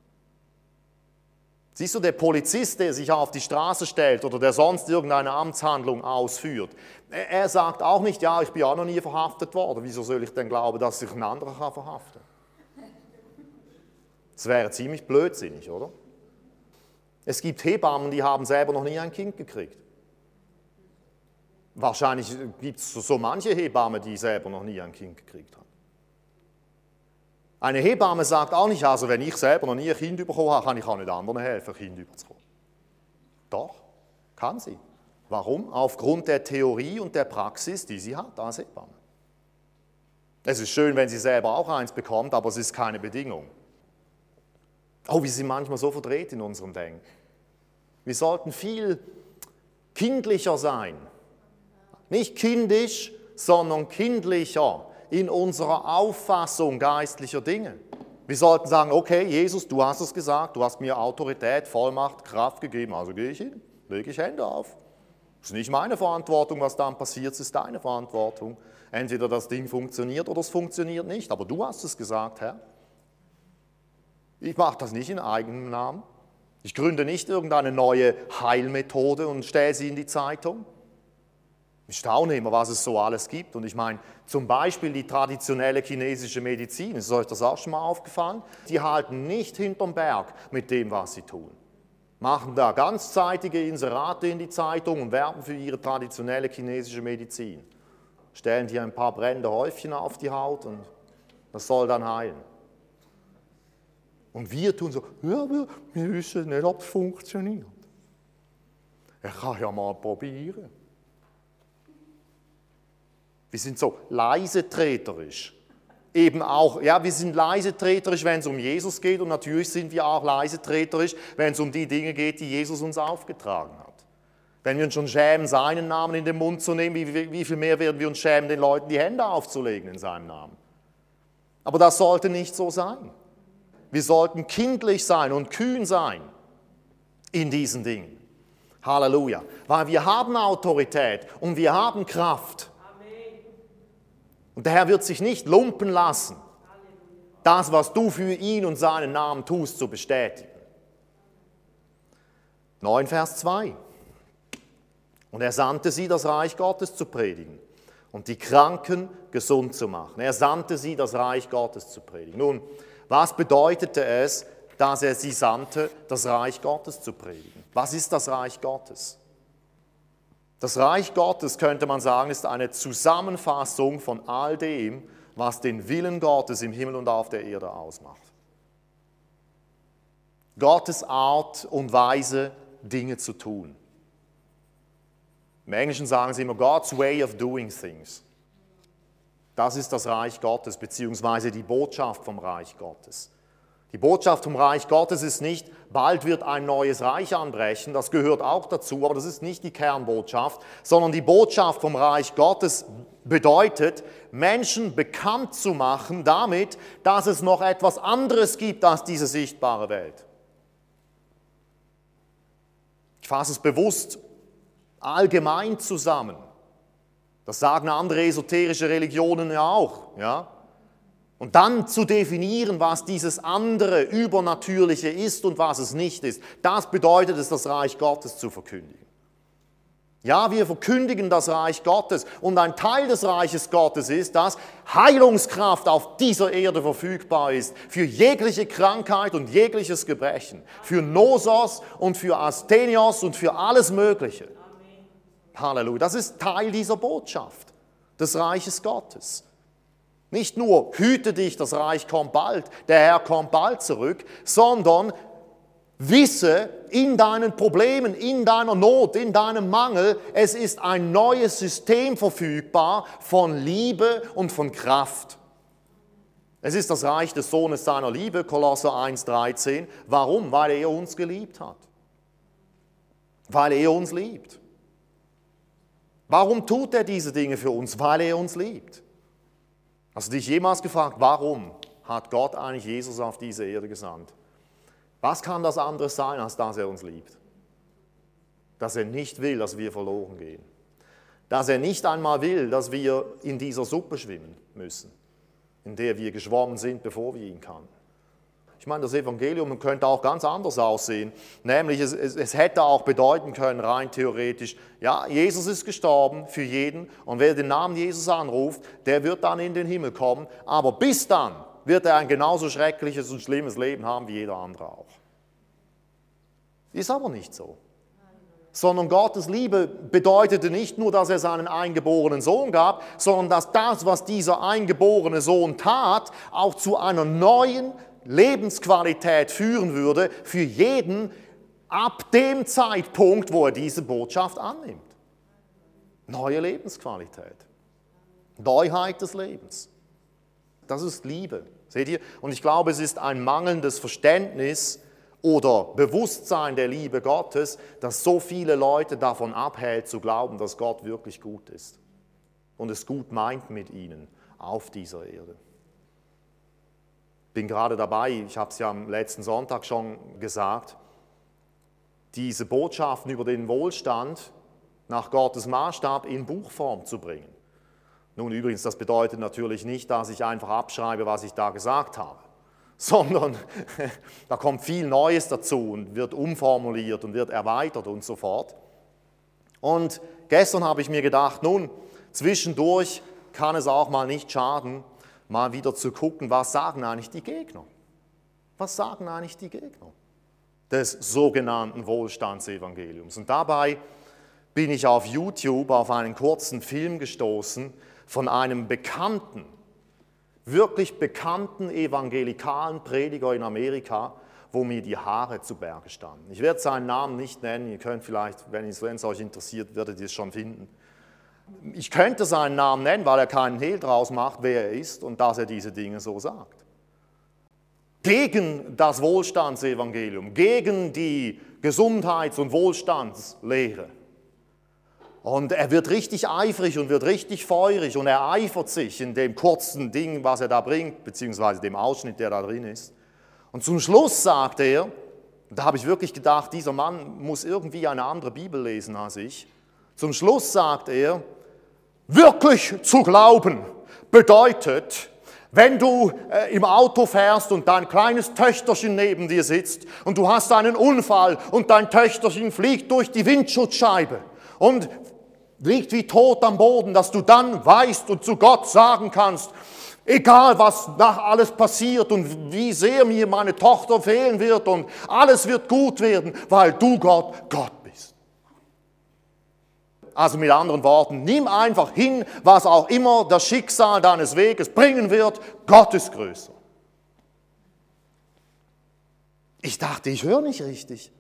Speaker 1: Siehst du, der Polizist, der sich auf die Straße stellt oder der sonst irgendeine Amtshandlung ausführt, er sagt auch nicht, ja, ich bin auch noch nie verhaftet worden, wieso soll ich denn glauben, dass sich ein anderer verhaften kann? Das wäre ziemlich blödsinnig, oder? Es gibt Hebammen, die haben selber noch nie ein Kind gekriegt. Wahrscheinlich gibt es so manche Hebamme, die selber noch nie ein Kind gekriegt haben. Eine Hebamme sagt auch nicht, also wenn ich selber noch nie ein Kind bekommen habe, kann ich auch nicht anderen helfen, ein Kind überzukommen. Doch, kann sie. Warum? Aufgrund der Theorie und der Praxis, die sie hat als Hebamme. Es ist schön, wenn sie selber auch eins bekommt, aber es ist keine Bedingung. Oh, wir sind manchmal so verdreht in unserem Denken. Wir sollten viel kindlicher sein. Nicht kindisch, sondern kindlicher in unserer Auffassung geistlicher Dinge. Wir sollten sagen, okay, Jesus, du hast es gesagt, du hast mir Autorität, Vollmacht, Kraft gegeben, also gehe ich hin, lege ich Hände auf. Das ist nicht meine Verantwortung, was dann passiert, es ist deine Verantwortung. Entweder das Ding funktioniert oder es funktioniert nicht, aber du hast es gesagt, Herr. Ich mache das nicht in eigenem Namen. Ich gründe nicht irgendeine neue Heilmethode und stelle sie in die Zeitung. Ich staune immer, was es so alles gibt. Und ich meine, zum Beispiel die traditionelle chinesische Medizin, ist euch das auch schon mal aufgefallen? Die halten nicht hinterm Berg mit dem, was sie tun. machen da ganzzeitige Inserate in die Zeitung und werben für ihre traditionelle chinesische Medizin. Stellen dir ein paar brennende Häufchen auf die Haut und das soll dann heilen. Und wir tun so, ja, wir wissen nicht, ob es funktioniert. Ich kann ja mal probieren. Wir sind so leisetreterisch. Eben auch, ja, wir sind leisetreterisch, wenn es um Jesus geht, und natürlich sind wir auch leisetreterisch, wenn es um die Dinge geht, die Jesus uns aufgetragen hat. Wenn wir uns schon schämen, seinen Namen in den Mund zu nehmen, wie viel mehr werden wir uns schämen, den Leuten die Hände aufzulegen in seinem Namen. Aber das sollte nicht so sein. Wir sollten kindlich sein und kühn sein in diesen Dingen. Halleluja. Weil wir haben Autorität und wir haben Kraft. Und der Herr wird sich nicht lumpen lassen, das, was du für ihn und seinen Namen tust, zu bestätigen. 9 Vers 2. Und er sandte sie, das Reich Gottes zu predigen und die Kranken gesund zu machen. Er sandte sie, das Reich Gottes zu predigen. Nun, was bedeutete es, dass er sie sandte, das Reich Gottes zu predigen? Was ist das Reich Gottes? Das Reich Gottes, könnte man sagen, ist eine Zusammenfassung von all dem, was den Willen Gottes im Himmel und auf der Erde ausmacht. Gottes Art und Weise, Dinge zu tun. Im Englischen sagen sie immer God's way of doing things. Das ist das Reich Gottes, beziehungsweise die Botschaft vom Reich Gottes. Die Botschaft vom Reich Gottes ist nicht, bald wird ein neues Reich anbrechen, das gehört auch dazu, aber das ist nicht die Kernbotschaft, sondern die Botschaft vom Reich Gottes bedeutet, Menschen bekannt zu machen damit, dass es noch etwas anderes gibt als diese sichtbare Welt. Ich fasse es bewusst allgemein zusammen. Das sagen andere esoterische Religionen ja auch, ja. Und dann zu definieren, was dieses andere Übernatürliche ist und was es nicht ist, das bedeutet es, das Reich Gottes zu verkündigen. Ja, wir verkündigen das Reich Gottes und ein Teil des Reiches Gottes ist, dass Heilungskraft auf dieser Erde verfügbar ist für jegliche Krankheit und jegliches Gebrechen, für Nosos und für Asthenios und für alles Mögliche. Amen. Halleluja, das ist Teil dieser Botschaft des Reiches Gottes. Nicht nur, hüte dich, das Reich kommt bald, der Herr kommt bald zurück, sondern wisse in deinen Problemen, in deiner Not, in deinem Mangel, es ist ein neues System verfügbar von Liebe und von Kraft. Es ist das Reich des Sohnes seiner Liebe, Kolosser 1,13. Warum? Weil er uns geliebt hat. Weil er uns liebt. Warum tut er diese Dinge für uns? Weil er uns liebt. Hast du dich jemals gefragt, warum hat Gott eigentlich Jesus auf diese Erde gesandt? Was kann das anderes sein, als dass er uns liebt? Dass er nicht will, dass wir verloren gehen. Dass er nicht einmal will, dass wir in dieser Suppe schwimmen müssen, in der wir geschwommen sind, bevor wir ihn kannten. Ich meine, das Evangelium könnte auch ganz anders aussehen. Nämlich, es hätte auch bedeuten können, rein theoretisch, ja, Jesus ist gestorben für jeden und wer den Namen Jesus anruft, der wird dann in den Himmel kommen. Aber bis dann wird er ein genauso schreckliches und schlimmes Leben haben wie jeder andere auch. Ist aber nicht so. Sondern Gottes Liebe bedeutete nicht nur, dass er seinen eingeborenen Sohn gab, sondern dass das, was dieser eingeborene Sohn tat, auch zu einer neuen Lebensqualität führen würde für jeden ab dem Zeitpunkt, wo er diese Botschaft annimmt. Neue Lebensqualität. Neuheit des Lebens. Das ist Liebe. Seht ihr? Und ich glaube, es ist ein mangelndes Verständnis oder Bewusstsein der Liebe Gottes, das so viele Leute davon abhält, zu glauben, dass Gott wirklich gut ist und es gut meint mit ihnen auf dieser Erde. Ich bin gerade dabei, ich habe es ja am letzten Sonntag schon gesagt, diese Botschaften über den Wohlstand nach Gottes Maßstab in Buchform zu bringen. Nun übrigens, das bedeutet natürlich nicht, dass ich einfach abschreibe, was ich da gesagt habe, sondern da kommt viel Neues dazu und wird umformuliert und wird erweitert und so fort. Und gestern habe ich mir gedacht, nun, zwischendurch kann es auch mal nicht schaden, mal wieder zu gucken, was sagen eigentlich die Gegner? Was sagen eigentlich die Gegner? des sogenannten Wohlstandsevangeliums. Und dabei bin ich auf YouTube auf einen kurzen Film gestoßen von einem bekannten, wirklich bekannten evangelikalen Prediger in Amerika, wo mir die Haare zu Berge standen. Ich werde seinen Namen nicht nennen, ihr könnt vielleicht, wenn es euch interessiert, werdet ihr es schon finden. Ich könnte seinen Namen nennen, weil er keinen Hehl draus macht, wer er ist und dass er diese Dinge so sagt. Gegen das Wohlstandsevangelium, gegen die Gesundheits- und Wohlstandslehre. Und er wird richtig eifrig und wird richtig feurig und er eifert sich in dem kurzen Ding, was er da bringt, beziehungsweise dem Ausschnitt, der da drin ist. Und zum Schluss sagt er, da habe ich wirklich gedacht, dieser Mann muss irgendwie eine andere Bibel lesen als ich. Zum Schluss sagt er, wirklich zu glauben bedeutet, wenn du im Auto fährst und dein kleines Töchterchen neben dir sitzt und du hast einen Unfall und dein Töchterchen fliegt durch die Windschutzscheibe und liegt wie tot am Boden, dass du dann weißt und zu Gott sagen kannst, egal was nach alles passiert und wie sehr mir meine Tochter fehlen wird und alles wird gut werden, weil du Gott bist. Also mit anderen Worten, nimm einfach hin, was auch immer das Schicksal deines Weges bringen wird, Gott ist größer. Ich dachte, ich höre nicht richtig.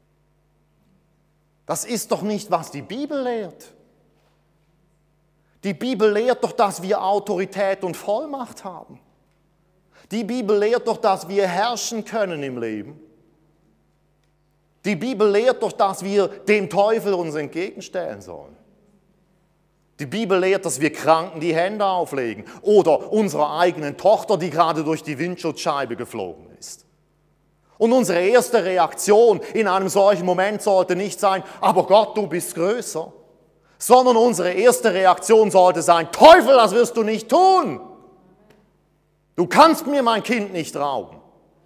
Speaker 1: Das ist doch nicht, was die Bibel lehrt. Die Bibel lehrt doch, dass wir Autorität und Vollmacht haben. Die Bibel lehrt doch, dass wir herrschen können im Leben. Die Bibel lehrt doch, dass wir dem Teufel uns entgegenstellen sollen. Die Bibel lehrt, dass wir Kranken die Hände auflegen oder unserer eigenen Tochter, die gerade durch die Windschutzscheibe geflogen ist. Und unsere erste Reaktion in einem solchen Moment sollte nicht sein, aber Gott, du bist größer. Sondern unsere erste Reaktion sollte sein, Teufel, das wirst du nicht tun. Du kannst mir mein Kind nicht rauben.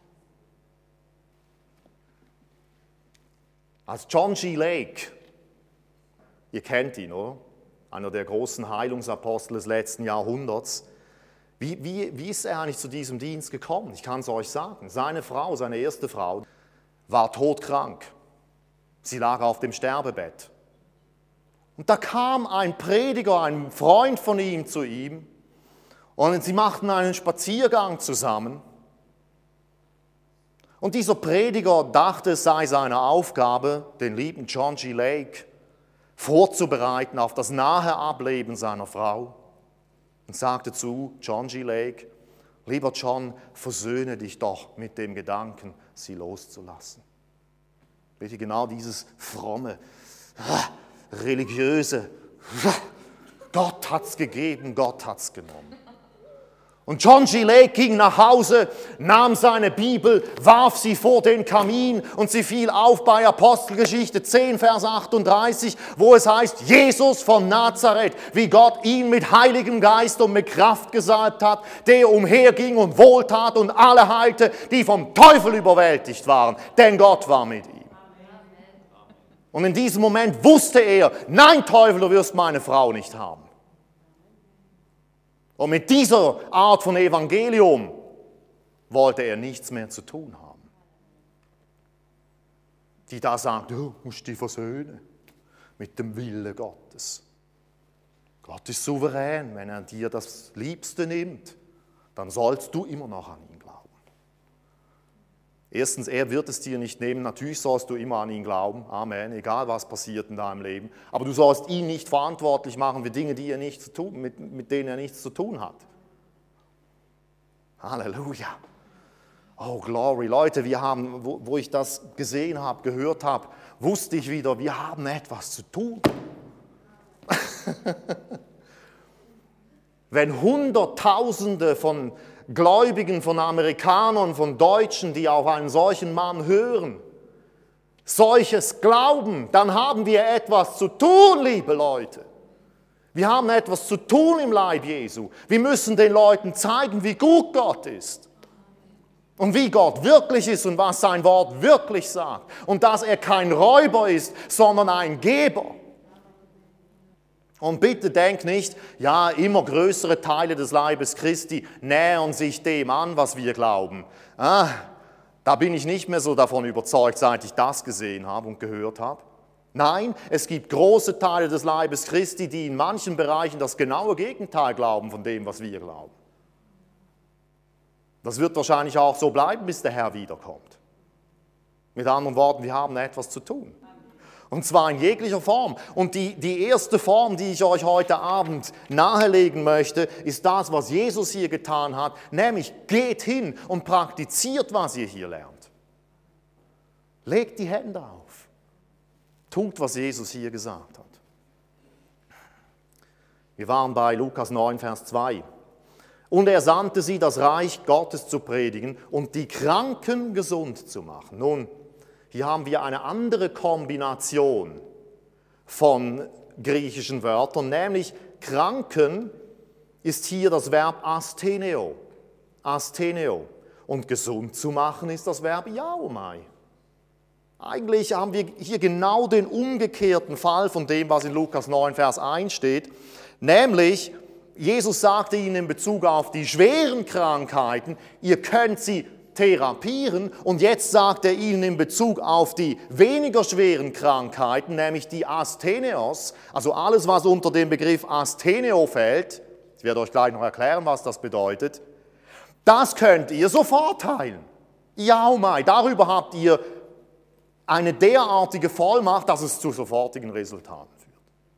Speaker 1: Als John G. Lake, ihr kennt ihn, oder? Einer der großen Heilungsapostel des letzten Jahrhunderts. Wie ist er eigentlich zu diesem Dienst gekommen? Ich kann es euch sagen. Seine Frau, seine erste Frau, war todkrank. Sie lag auf dem Sterbebett. Und da kam ein Prediger, ein Freund von ihm zu ihm und sie machten einen Spaziergang zusammen. Und dieser Prediger dachte, es sei seine Aufgabe, den lieben John G. Lake vorzubereiten auf das nahe Ableben seiner Frau und sagte zu John G. Lake, lieber John, versöhne dich doch mit dem Gedanken, sie loszulassen. Bitte genau dieses fromme, religiöse, Gott hat's gegeben, Gott hat's genommen. Und John G. Lake ging nach Hause, nahm seine Bibel, warf sie vor den Kamin und sie fiel auf bei Apostelgeschichte 10, Vers 38, wo es heißt, Jesus von Nazareth, wie Gott ihn mit Heiligem Geist und mit Kraft gesalbt hat, der umherging und wohltat und alle heilte, die vom Teufel überwältigt waren, denn Gott war mit ihm. Und in diesem Moment wusste er, nein Teufel, du wirst meine Frau nicht haben. Und mit dieser Art von Evangelium wollte er nichts mehr zu tun haben. Die da sagt, du musst dich versöhnen mit dem Willen Gottes. Gott ist souverän, wenn er dir das Liebste nimmt, dann sollst du immer noch an ihn glauben. Erstens, er wird es dir nicht nehmen, natürlich sollst du immer an ihn glauben, Amen, egal was passiert in deinem Leben, aber du sollst ihn nicht verantwortlich machen für Dinge, die er nicht zu tun, mit denen er nichts zu tun hat. Halleluja. Oh, Glory. Leute, wir haben, wo ich das gesehen habe, gehört habe, wusste ich wieder, wir haben etwas zu tun. Wenn Hunderttausende von Gläubigen, von Amerikanern, von Deutschen, die auf einen solchen Mann hören, solches glauben, dann haben wir etwas zu tun, liebe Leute. Wir haben etwas zu tun im Leib Jesu. Wir müssen den Leuten zeigen, wie gut Gott ist und wie Gott wirklich ist und was sein Wort wirklich sagt und dass er kein Räuber ist, sondern ein Geber. Und bitte denk nicht, ja, immer größere Teile des Leibes Christi nähern sich dem an, was wir glauben. Da Da bin ich nicht mehr so davon überzeugt, seit ich das gesehen habe und gehört habe. Nein, es gibt große Teile des Leibes Christi, die in manchen Bereichen das genaue Gegenteil glauben von dem, was wir glauben. Das wird wahrscheinlich auch so bleiben, bis der Herr wiederkommt. Mit anderen Worten, wir haben etwas zu tun. Und zwar in jeglicher Form. Und die erste Form, die ich euch heute Abend nahelegen möchte, ist das, was Jesus hier getan hat, nämlich geht hin und praktiziert, was ihr hier lernt. Legt die Hände auf. Tut, was Jesus hier gesagt hat. Wir waren bei Lukas 9, Vers 2. Und er sandte sie, das Reich Gottes zu predigen und die Kranken gesund zu machen. Nun, hier haben wir eine andere Kombination von griechischen Wörtern, nämlich Kranken ist hier das Verb astheneo. Astheneo. Und gesund zu machen ist das Verb iaomai. Eigentlich haben wir hier genau den umgekehrten Fall von dem, was in Lukas 9, Vers 1 steht, nämlich Jesus sagte ihnen in Bezug auf die schweren Krankheiten, ihr könnt sie therapieren, und jetzt sagt er ihnen in Bezug auf die weniger schweren Krankheiten, nämlich die Asthenios, also alles, was unter dem Begriff Astheneo fällt, ich werde euch gleich noch erklären, was das bedeutet, das könnt ihr sofort heilen. Iaomai, darüber habt ihr eine derartige Vollmacht, dass es zu sofortigen Resultaten führt.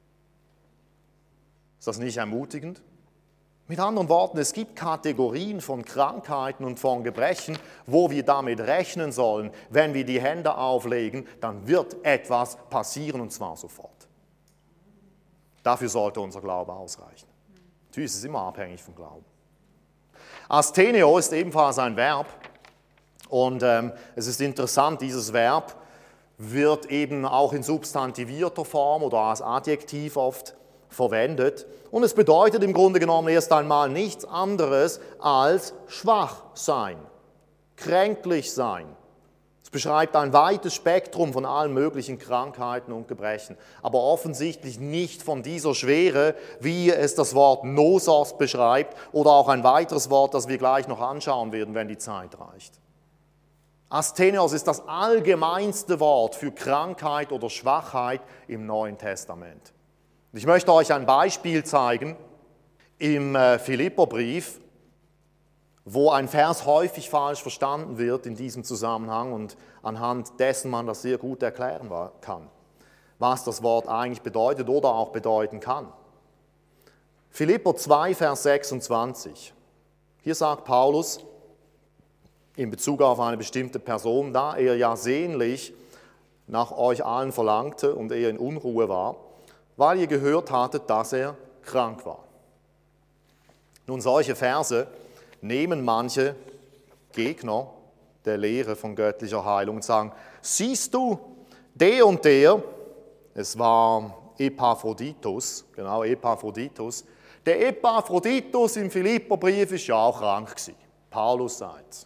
Speaker 1: Ist das nicht ermutigend? Mit anderen Worten, es gibt Kategorien von Krankheiten und von Gebrechen, wo wir damit rechnen sollen, wenn wir die Hände auflegen, dann wird etwas passieren, und zwar sofort. Dafür sollte unser Glaube ausreichen. Natürlich ist es immer abhängig vom Glauben. Astheneo ist ebenfalls ein Verb, und es ist interessant, dieses Verb wird eben auch in substantivierter Form oder als Adjektiv oft verwendet. Und es bedeutet im Grunde genommen erst einmal nichts anderes als schwach sein, kränklich sein. Es beschreibt ein weites Spektrum von allen möglichen Krankheiten und Gebrechen, aber offensichtlich nicht von dieser Schwere, wie es das Wort Nosos beschreibt oder auch ein weiteres Wort, das wir gleich noch anschauen werden, wenn die Zeit reicht. Asthenios ist das allgemeinste Wort für Krankheit oder Schwachheit im Neuen Testament. Ich möchte euch ein Beispiel zeigen im Philipperbrief, wo ein Vers häufig falsch verstanden wird in diesem Zusammenhang und anhand dessen man das sehr gut erklären kann, was das Wort eigentlich bedeutet oder auch bedeuten kann. Philipper 2, Vers 26. Hier sagt Paulus in Bezug auf eine bestimmte Person, da er ja sehnlich nach euch allen verlangte und er in Unruhe war, weil ihr gehört hattet, dass er krank war. Nun, solche Verse nehmen manche Gegner der Lehre von göttlicher Heilung und sagen, siehst du, der und der, es war Epaphroditus, genau Epaphroditus, der Epaphroditus im Philipperbrief ist ja auch krank gewesen. Paulus sagt's.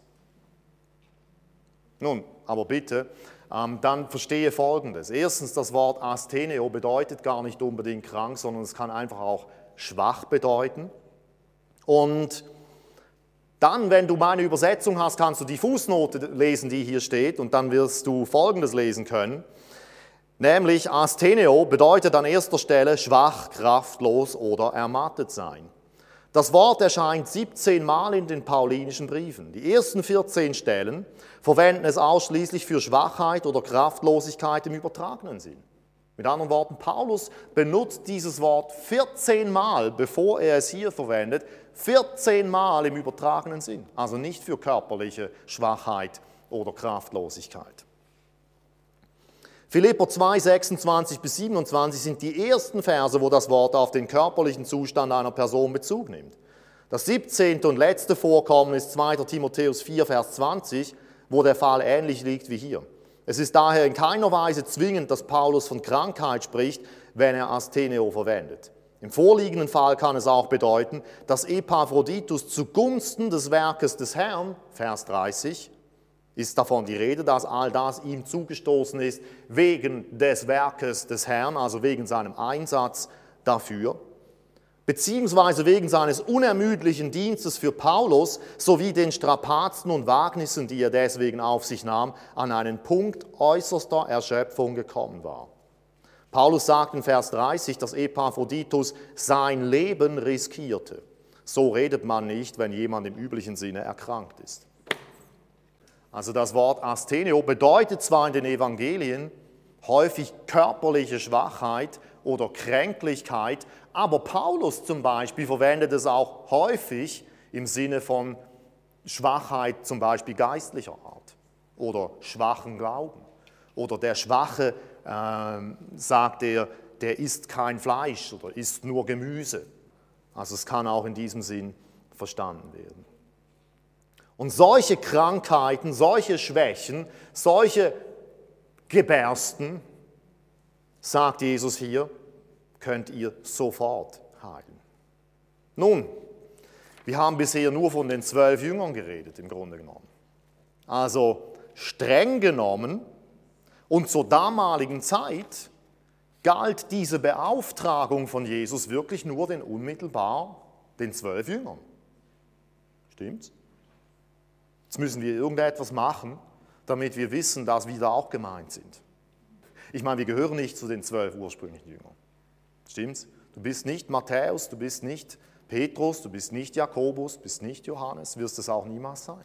Speaker 1: Nun, aber bitte, dann verstehe Folgendes. Erstens, das Wort Astheneo bedeutet gar nicht unbedingt krank, sondern es kann einfach auch schwach bedeuten. Und dann, wenn du meine Übersetzung hast, kannst du die Fußnote lesen, die hier steht, und dann wirst du Folgendes lesen können. Nämlich Astheneo bedeutet an erster Stelle schwach, kraftlos oder ermattet sein. Das Wort erscheint 17 Mal in den paulinischen Briefen. Die ersten 14 Stellen verwenden es ausschließlich für Schwachheit oder Kraftlosigkeit im übertragenen Sinn. Mit anderen Worten, Paulus benutzt dieses Wort 14 Mal, bevor er es hier verwendet, 14 Mal im übertragenen Sinn. Also nicht für körperliche Schwachheit oder Kraftlosigkeit. Philipper 2, 26 bis 27 sind die ersten Verse, wo das Wort auf den körperlichen Zustand einer Person Bezug nimmt. Das 17. und letzte Vorkommen ist 2. Timotheus 4, Vers 20, wo der Fall ähnlich liegt wie hier. Es ist daher in keiner Weise zwingend, dass Paulus von Krankheit spricht, wenn er Astheneo verwendet. Im vorliegenden Fall kann es auch bedeuten, dass Epaphroditus zugunsten des Werkes des Herrn, Vers 30, ist davon die Rede, dass all das ihm zugestoßen ist wegen des Werkes des Herrn, also wegen seinem Einsatz dafür. beziehungsweise wegen seines unermüdlichen Dienstes für Paulus sowie den Strapazen und Wagnissen, die er deswegen auf sich nahm, an einen Punkt äußerster Erschöpfung gekommen war. Paulus sagt in Vers 30, dass Epaphroditus sein Leben riskierte. So redet man nicht, wenn jemand im üblichen Sinne erkrankt ist. Also das Wort Astheneo bedeutet zwar in den Evangelien häufig körperliche Schwachheit oder Kränklichkeit, aber Paulus zum Beispiel verwendet es auch häufig im Sinne von Schwachheit, zum Beispiel geistlicher Art oder schwachen Glauben. Oder der Schwache, sagt er, der isst kein Fleisch oder isst nur Gemüse. Also es kann auch in diesem Sinn verstanden werden. Und solche Krankheiten, solche Schwächen, solche Gebersten, sagt Jesus hier, könnt ihr sofort heilen. Nun, wir haben bisher nur von den 12 Jüngern geredet, im Grunde genommen. Also streng genommen und zur damaligen Zeit galt diese Beauftragung von Jesus wirklich nur den 12 Jüngern. Stimmt's? Jetzt müssen wir irgendetwas machen, damit wir wissen, dass wir da auch gemeint sind. Ich meine, wir gehören nicht zu den 12 ursprünglichen Jüngern. Stimmt's? Du bist nicht Matthäus, du bist nicht Petrus, du bist nicht Jakobus, du bist nicht Johannes, wirst es auch niemals sein.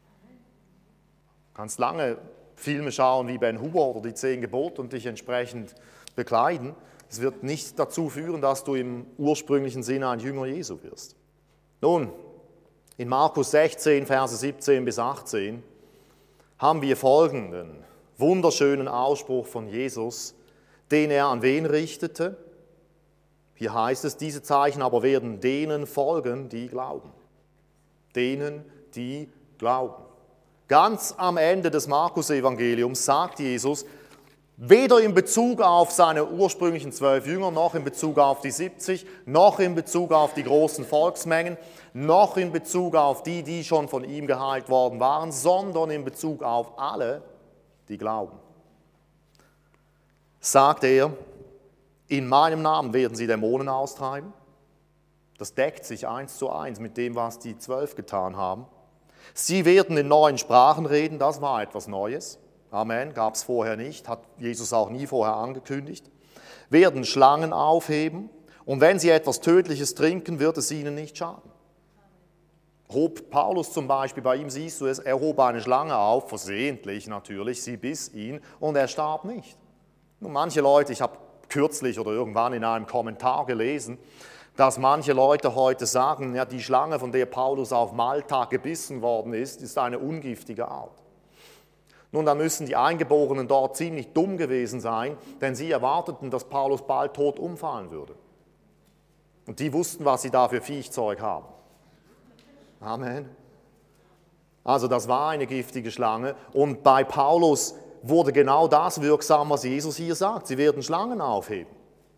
Speaker 1: Du kannst lange Filme schauen wie Ben Hur oder die 10 Gebote und dich entsprechend bekleiden. Es wird nicht dazu führen, dass du im ursprünglichen Sinne ein Jünger Jesu wirst. Nun, in Markus 16, Verse 17 bis 18 haben wir folgenden wunderschönen Ausspruch von Jesus, den er an wen richtete? Hier heißt es, diese Zeichen aber werden denen folgen, die glauben. Denen, die glauben. Ganz am Ende des Markus-Evangeliums sagt Jesus, weder in Bezug auf seine ursprünglichen 12 Jünger, noch in Bezug auf die 70, noch in Bezug auf die großen Volksmengen, noch in Bezug auf die, die schon von ihm geheilt worden waren, sondern in Bezug auf alle, die glauben. Sagt er, in meinem Namen werden sie Dämonen austreiben. Das deckt sich 1:1 mit dem, was die 12 getan haben. Sie werden in neuen Sprachen reden, das war etwas Neues. Amen, gab es vorher nicht, hat Jesus auch nie vorher angekündigt. Werden Schlangen aufheben und wenn sie etwas Tödliches trinken, wird es ihnen nicht schaden. Hob Paulus zum Beispiel, bei ihm siehst du es, er hob eine Schlange auf, versehentlich natürlich, sie biss ihn und er starb nicht. Nun, manche Leute, ich habe kürzlich oder irgendwann in einem Kommentar gelesen, dass manche Leute heute sagen, ja, die Schlange, von der Paulus auf Malta gebissen worden ist eine ungiftige Art. Nun, dann müssen die Eingeborenen dort ziemlich dumm gewesen sein, denn sie erwarteten, dass Paulus bald tot umfallen würde. Und die wussten, was sie da für Viechzeug haben. Amen. Also das war eine giftige Schlange und bei Paulus wurde genau das wirksam, was Jesus hier sagt. Sie werden Schlangen aufheben.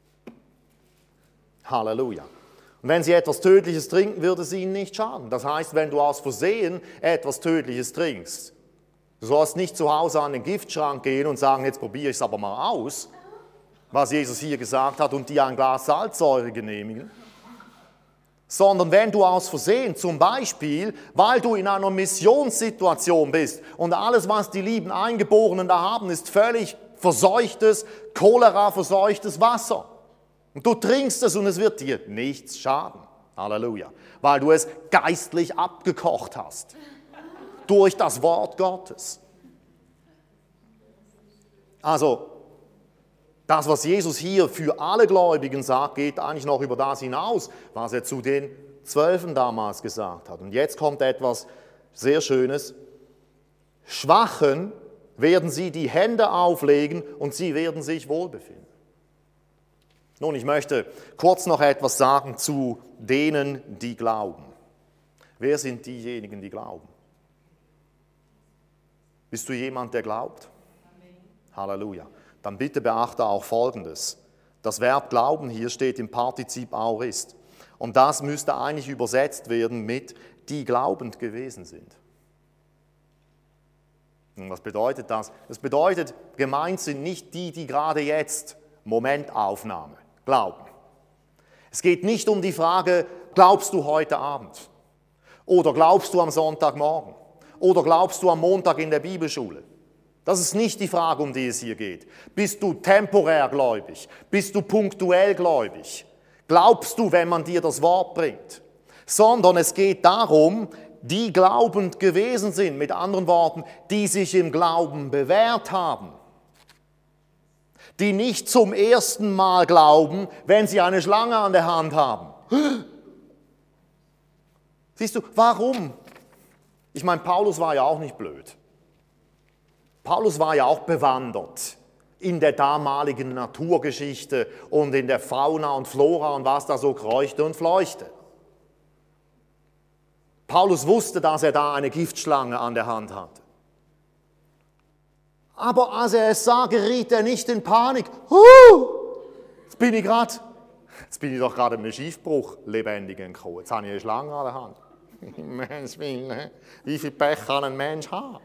Speaker 1: Halleluja. Und wenn sie etwas Tödliches trinken, wird es ihnen nicht schaden. Das heißt, wenn du aus Versehen etwas Tödliches trinkst, du sollst nicht zu Hause an den Giftschrank gehen und sagen, jetzt probiere ich es aber mal aus, was Jesus hier gesagt hat, und dir ein Glas Salzsäure genehmigen. Sondern wenn du aus Versehen, zum Beispiel, weil du in einer Missionssituation bist und alles, was die lieben Eingeborenen da haben, ist völlig verseuchtes, Cholera-verseuchtes Wasser. Und du trinkst es und es wird dir nichts schaden. Halleluja. Weil du es geistlich abgekocht hast. Durch das Wort Gottes. Also, das, was Jesus hier für alle Gläubigen sagt, geht eigentlich noch über das hinaus, was er zu den 12 damals gesagt hat. Und jetzt kommt etwas sehr Schönes. Schwachen werden sie die Hände auflegen und sie werden sich wohlbefinden. Nun, ich möchte kurz noch etwas sagen zu denen, die glauben. Wer sind diejenigen, die glauben? Bist du jemand, der glaubt? Amen. Halleluja. Dann bitte beachte auch Folgendes. Das Verb glauben hier steht im Partizip aorist. Und das müsste eigentlich übersetzt werden mit die glaubend gewesen sind. Und was bedeutet das? Das bedeutet, gemeint sind nicht die, die gerade jetzt, Momentaufnahme, glauben. Es geht nicht um die Frage, glaubst du heute Abend? Oder glaubst du am Sonntagmorgen? Oder glaubst du am Montag in der Bibelschule? Das ist nicht die Frage, um die es hier geht. Bist du temporär gläubig? Bist du punktuell gläubig? Glaubst du, wenn man dir das Wort bringt? Sondern es geht darum, die glaubend gewesen sind, mit anderen Worten, die sich im Glauben bewährt haben. Die nicht zum ersten Mal glauben, wenn sie eine Schlange an der Hand haben. Siehst du, warum? Ich meine, Paulus war ja auch nicht blöd. Paulus war ja auch bewandert in der damaligen Naturgeschichte und in der Fauna und Flora und was da so kreuchte und fleuchte. Paulus wusste, dass er da eine Giftschlange an der Hand hatte. Aber als er es sah, geriet er nicht in Panik. Jetzt bin ich doch gerade in einem Schiffbruch lebendig gekommen. Jetzt habe ich eine Schlange an der Hand. Mensch, wie viel Pech kann ein Mensch haben?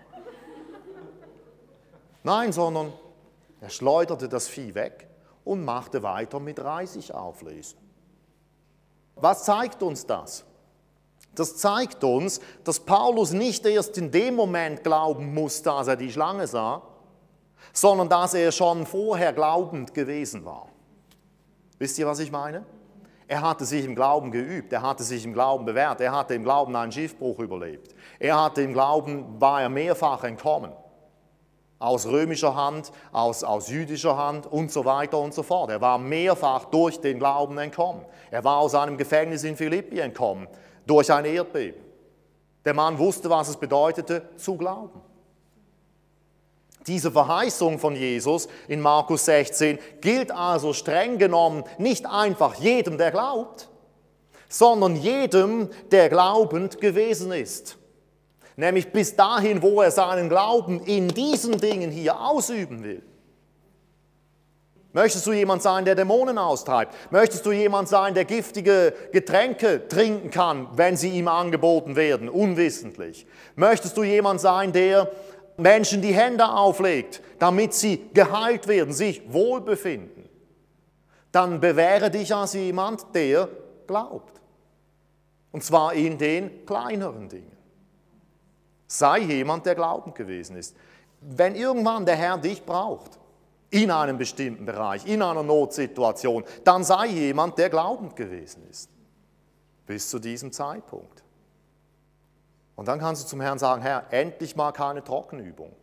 Speaker 1: Nein, sondern er schleuderte das Vieh weg und machte weiter mit Reisig auflesen. Was zeigt uns das? Das zeigt uns, dass Paulus nicht erst in dem Moment glauben muss, dass er die Schlange sah, sondern dass er schon vorher glaubend gewesen war. Wisst ihr, was ich meine? Er hatte sich im Glauben geübt, er hatte sich im Glauben bewährt, er hatte im Glauben einen Schiffbruch überlebt. Er hatte im Glauben, war er mehrfach entkommen. Aus römischer Hand, aus jüdischer Hand und so weiter und so fort. Er war mehrfach durch den Glauben entkommen. Er war aus einem Gefängnis in Philippi entkommen, durch ein Erdbeben. Der Mann wusste, was es bedeutete, zu glauben. Diese Verheißung von Jesus in Markus 16 gilt also streng genommen nicht einfach jedem, der glaubt, sondern jedem, der glaubend gewesen ist. Nämlich bis dahin, wo er seinen Glauben in diesen Dingen hier ausüben will. Möchtest du jemand sein, der Dämonen austreibt? Möchtest du jemand sein, der giftige Getränke trinken kann, wenn sie ihm angeboten werden, unwissentlich? Möchtest du jemand sein, der Menschen die Hände auflegt, damit sie geheilt werden, sich wohlbefinden? Dann bewähre dich als jemand, der glaubt. Und zwar in den kleineren Dingen. Sei jemand, der glaubend gewesen ist. Wenn irgendwann der Herr dich braucht, in einem bestimmten Bereich, in einer Notsituation, dann sei jemand, der glaubend gewesen ist. Bis zu diesem Zeitpunkt. Und dann kannst du zum Herrn sagen, Herr, endlich mal keine Trockenübung.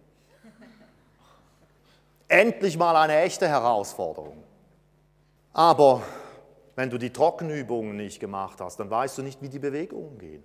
Speaker 1: Endlich mal eine echte Herausforderung. Aber wenn du die Trockenübungen nicht gemacht hast, dann weißt du nicht, wie die Bewegungen gehen.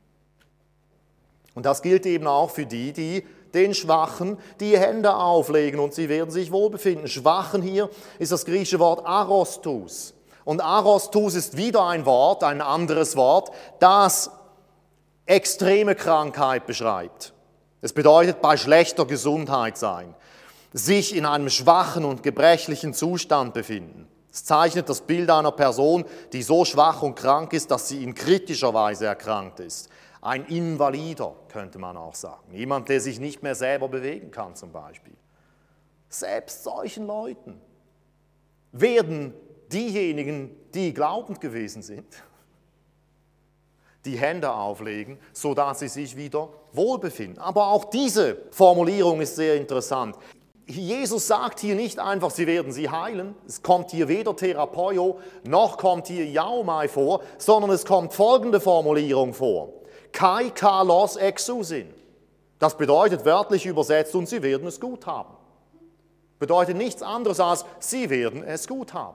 Speaker 1: Und das gilt eben auch für die, die den Schwachen die Hände auflegen und sie werden sich wohlbefinden. Schwachen hier ist das griechische Wort Arostus. Und Arostus ist wieder ein Wort, ein anderes Wort, das extreme Krankheit beschreibt. Es bedeutet bei schlechter Gesundheit sein, sich in einem schwachen und gebrechlichen Zustand befinden. Es zeichnet das Bild einer Person, die so schwach und krank ist, dass sie in kritischer Weise erkrankt ist. Ein Invalider, könnte man auch sagen. Jemand, der sich nicht mehr selber bewegen kann zum Beispiel. Selbst solchen Leuten werden diejenigen, die glaubend gewesen sind, die Hände auflegen, sodass sie sich wieder wohlbefinden. Aber auch diese Formulierung ist sehr interessant. Jesus sagt hier nicht einfach, sie werden sie heilen. Es kommt hier weder Therapeio, noch kommt hier Jaomai vor, sondern es kommt folgende Formulierung vor. Kai kalos exousin. Das bedeutet wörtlich übersetzt, und sie werden es gut haben. Bedeutet nichts anderes als, sie werden es gut haben.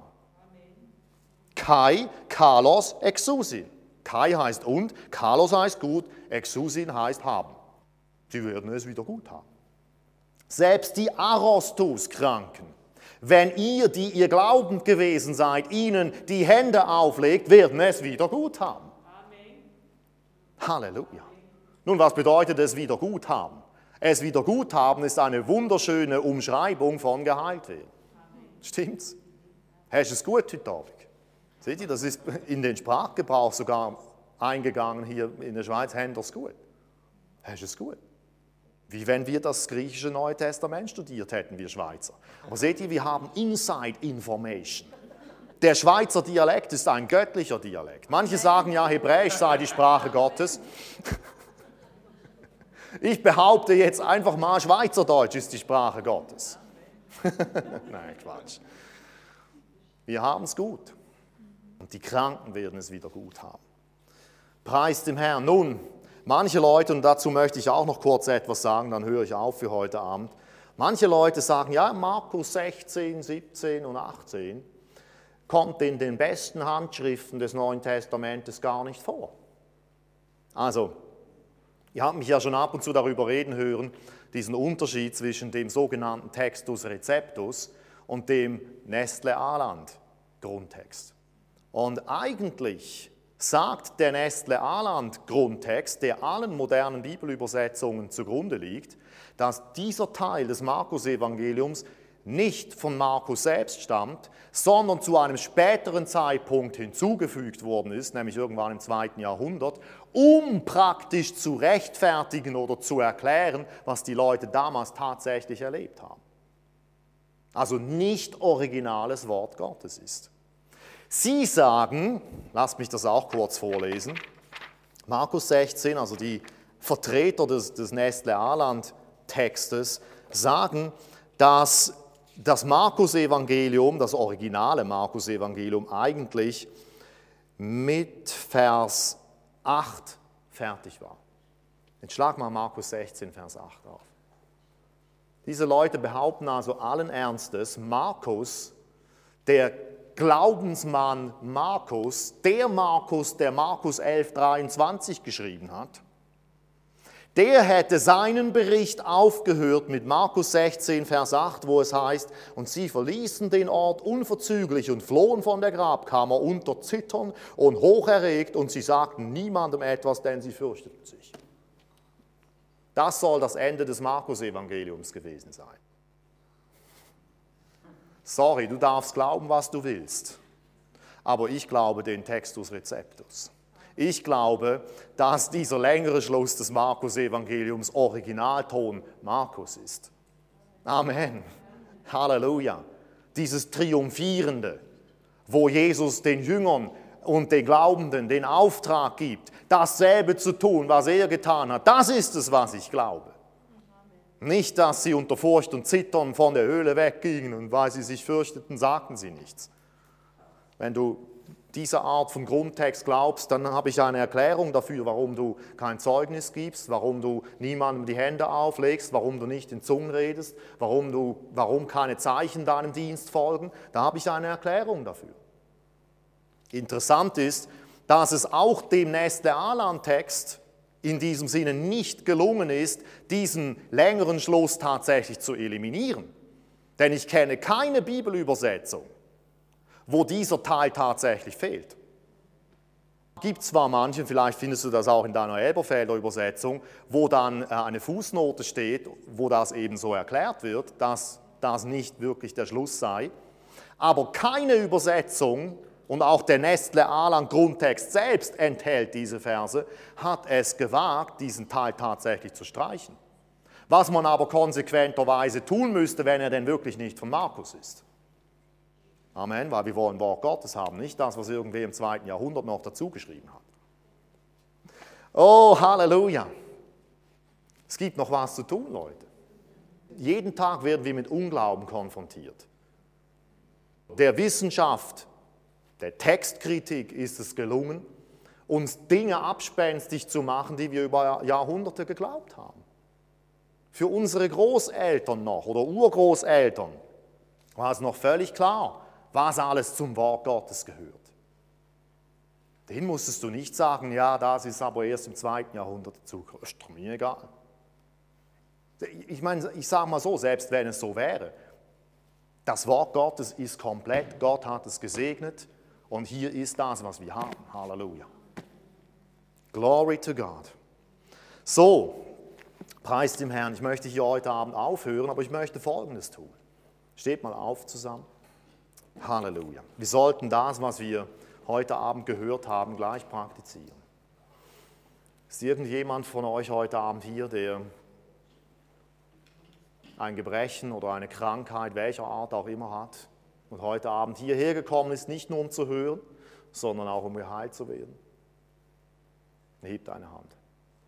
Speaker 1: Kai kalos exousin. Kai heißt und, kalos heißt gut, exousin heißt haben. Sie werden es wieder gut haben. Selbst die Arostus-Kranken, wenn ihr, die ihr glaubend gewesen seid, ihnen die Hände auflegt, werden es wieder gut haben. Halleluja. Nun, was bedeutet es wieder gut haben? Es wieder gut haben ist eine wunderschöne Umschreibung von geheilt werden. Stimmt's? Hast du es gut heute Abend? Seht ihr, das ist in den Sprachgebrauch sogar eingegangen hier in der Schweiz. Haben es gut? Hast du es gut? Wie wenn wir das griechische Neue Testament studiert hätten, wir Schweizer. Aber seht ihr, wir haben Inside Information. der Schweizer Dialekt ist ein göttlicher Dialekt. Manche sagen ja, Hebräisch sei die Sprache Gottes. Ich behaupte jetzt einfach mal, Schweizerdeutsch ist die Sprache Gottes. Nein, Quatsch. Wir haben es gut. Und die Kranken werden es wieder gut haben. Preis dem Herrn. Nun, manche Leute, und dazu möchte ich auch noch kurz etwas sagen, dann höre ich auf für heute Abend. Manche Leute sagen, ja, Markus 16, 17 und 18 kommt in den besten Handschriften des Neuen Testamentes gar nicht vor. Also, ihr habt mich ja schon ab und zu darüber reden hören, diesen Unterschied zwischen dem sogenannten Textus Receptus und dem Nestle-Aland-Grundtext. Und eigentlich sagt der Nestle-Aland-Grundtext, der allen modernen Bibelübersetzungen zugrunde liegt, dass dieser Teil des Markus-Evangeliums nicht von Markus selbst stammt, sondern zu einem späteren Zeitpunkt hinzugefügt worden ist, nämlich irgendwann im 2. Jahrhundert, um praktisch zu rechtfertigen oder zu erklären, was die Leute damals tatsächlich erlebt haben. Also nicht originales Wort Gottes ist. Sie sagen, lasst mich das auch kurz vorlesen, Markus 16, also die Vertreter des Nestle-Aland-Textes, sagen, dass das Markus-Evangelium, das originale Markus-Evangelium eigentlich mit Vers 8 fertig war. Jetzt schlag mal Markus 16, Vers 8 auf. Diese Leute behaupten also allen Ernstes, Markus, der Glaubensmann Markus, der Markus 11,23 geschrieben hat, der hätte seinen Bericht aufgehört mit Markus 16, Vers 8, wo es heißt, und sie verließen den Ort unverzüglich und flohen von der Grabkammer unter Zittern und hocherregt, und sie sagten niemandem etwas, denn sie fürchteten sich. Das soll das Ende des Markus-Evangeliums gewesen sein. Sorry, du darfst glauben, was du willst, aber ich glaube den Textus Receptus. Ich glaube, dass dieser längere Schluss des Markus-Evangeliums Originalton Markus ist. Amen. Halleluja. Dieses Triumphierende, wo Jesus den Jüngern und den Glaubenden den Auftrag gibt, dasselbe zu tun, was er getan hat, das ist es, was ich glaube. Nicht, dass sie unter Furcht und Zittern von der Höhle weggingen und weil sie sich fürchteten, sagten sie nichts. Wenn du diese Art von Grundtext glaubst, dann habe ich eine Erklärung dafür, warum du kein Zeugnis gibst, warum du niemandem die Hände auflegst, warum du nicht in Zungen redest, warum keine Zeichen deinem Dienst folgen. Da habe ich eine Erklärung dafür. Interessant ist, dass es auch dem Nestle-Aland-Text in diesem Sinne nicht gelungen ist, diesen längeren Schluss tatsächlich zu eliminieren. Denn ich kenne keine Bibelübersetzung, wo dieser Teil tatsächlich fehlt. Es gibt zwar manche, vielleicht findest du das auch in deiner Elberfelder Übersetzung, wo dann eine Fußnote steht, wo das eben so erklärt wird, dass das nicht wirklich der Schluss sei, aber keine Übersetzung, und auch der Nestle-Aland-Grundtext selbst enthält diese Verse, hat es gewagt, diesen Teil tatsächlich zu streichen. Was man aber konsequenterweise tun müsste, wenn er denn wirklich nicht von Markus ist. Amen, weil wir wollen Wort Gottes haben, nicht das, was irgendwer im 2. Jahrhundert noch dazu geschrieben hat. Oh, Halleluja. Es gibt noch was zu tun, Leute. Jeden Tag werden wir mit Unglauben konfrontiert. Der Wissenschaft, der Textkritik ist es gelungen, uns Dinge abspenstig zu machen, die wir über Jahrhunderte geglaubt haben. Für unsere Großeltern noch oder Urgroßeltern war es noch völlig klar, was alles zum Wort Gottes gehört. Den musstest du nicht sagen, ja, das ist aber erst im 2. Jahrhundert dazu. Ist doch mir egal. Ich meine, ich sage mal so, selbst wenn es so wäre, das Wort Gottes ist komplett, Gott hat es gesegnet und hier ist das, was wir haben. Halleluja. Glory to God. So, preis dem Herrn. Ich möchte hier heute Abend aufhören, aber ich möchte Folgendes tun. Steht mal auf zusammen. Halleluja. Wir sollten das, was wir heute Abend gehört haben, gleich praktizieren. Ist irgendjemand von euch heute Abend hier, der ein Gebrechen oder eine Krankheit, welcher Art auch immer hat und heute Abend hierher gekommen ist, nicht nur um zu hören, sondern auch um geheilt zu werden? Heb deine Hand.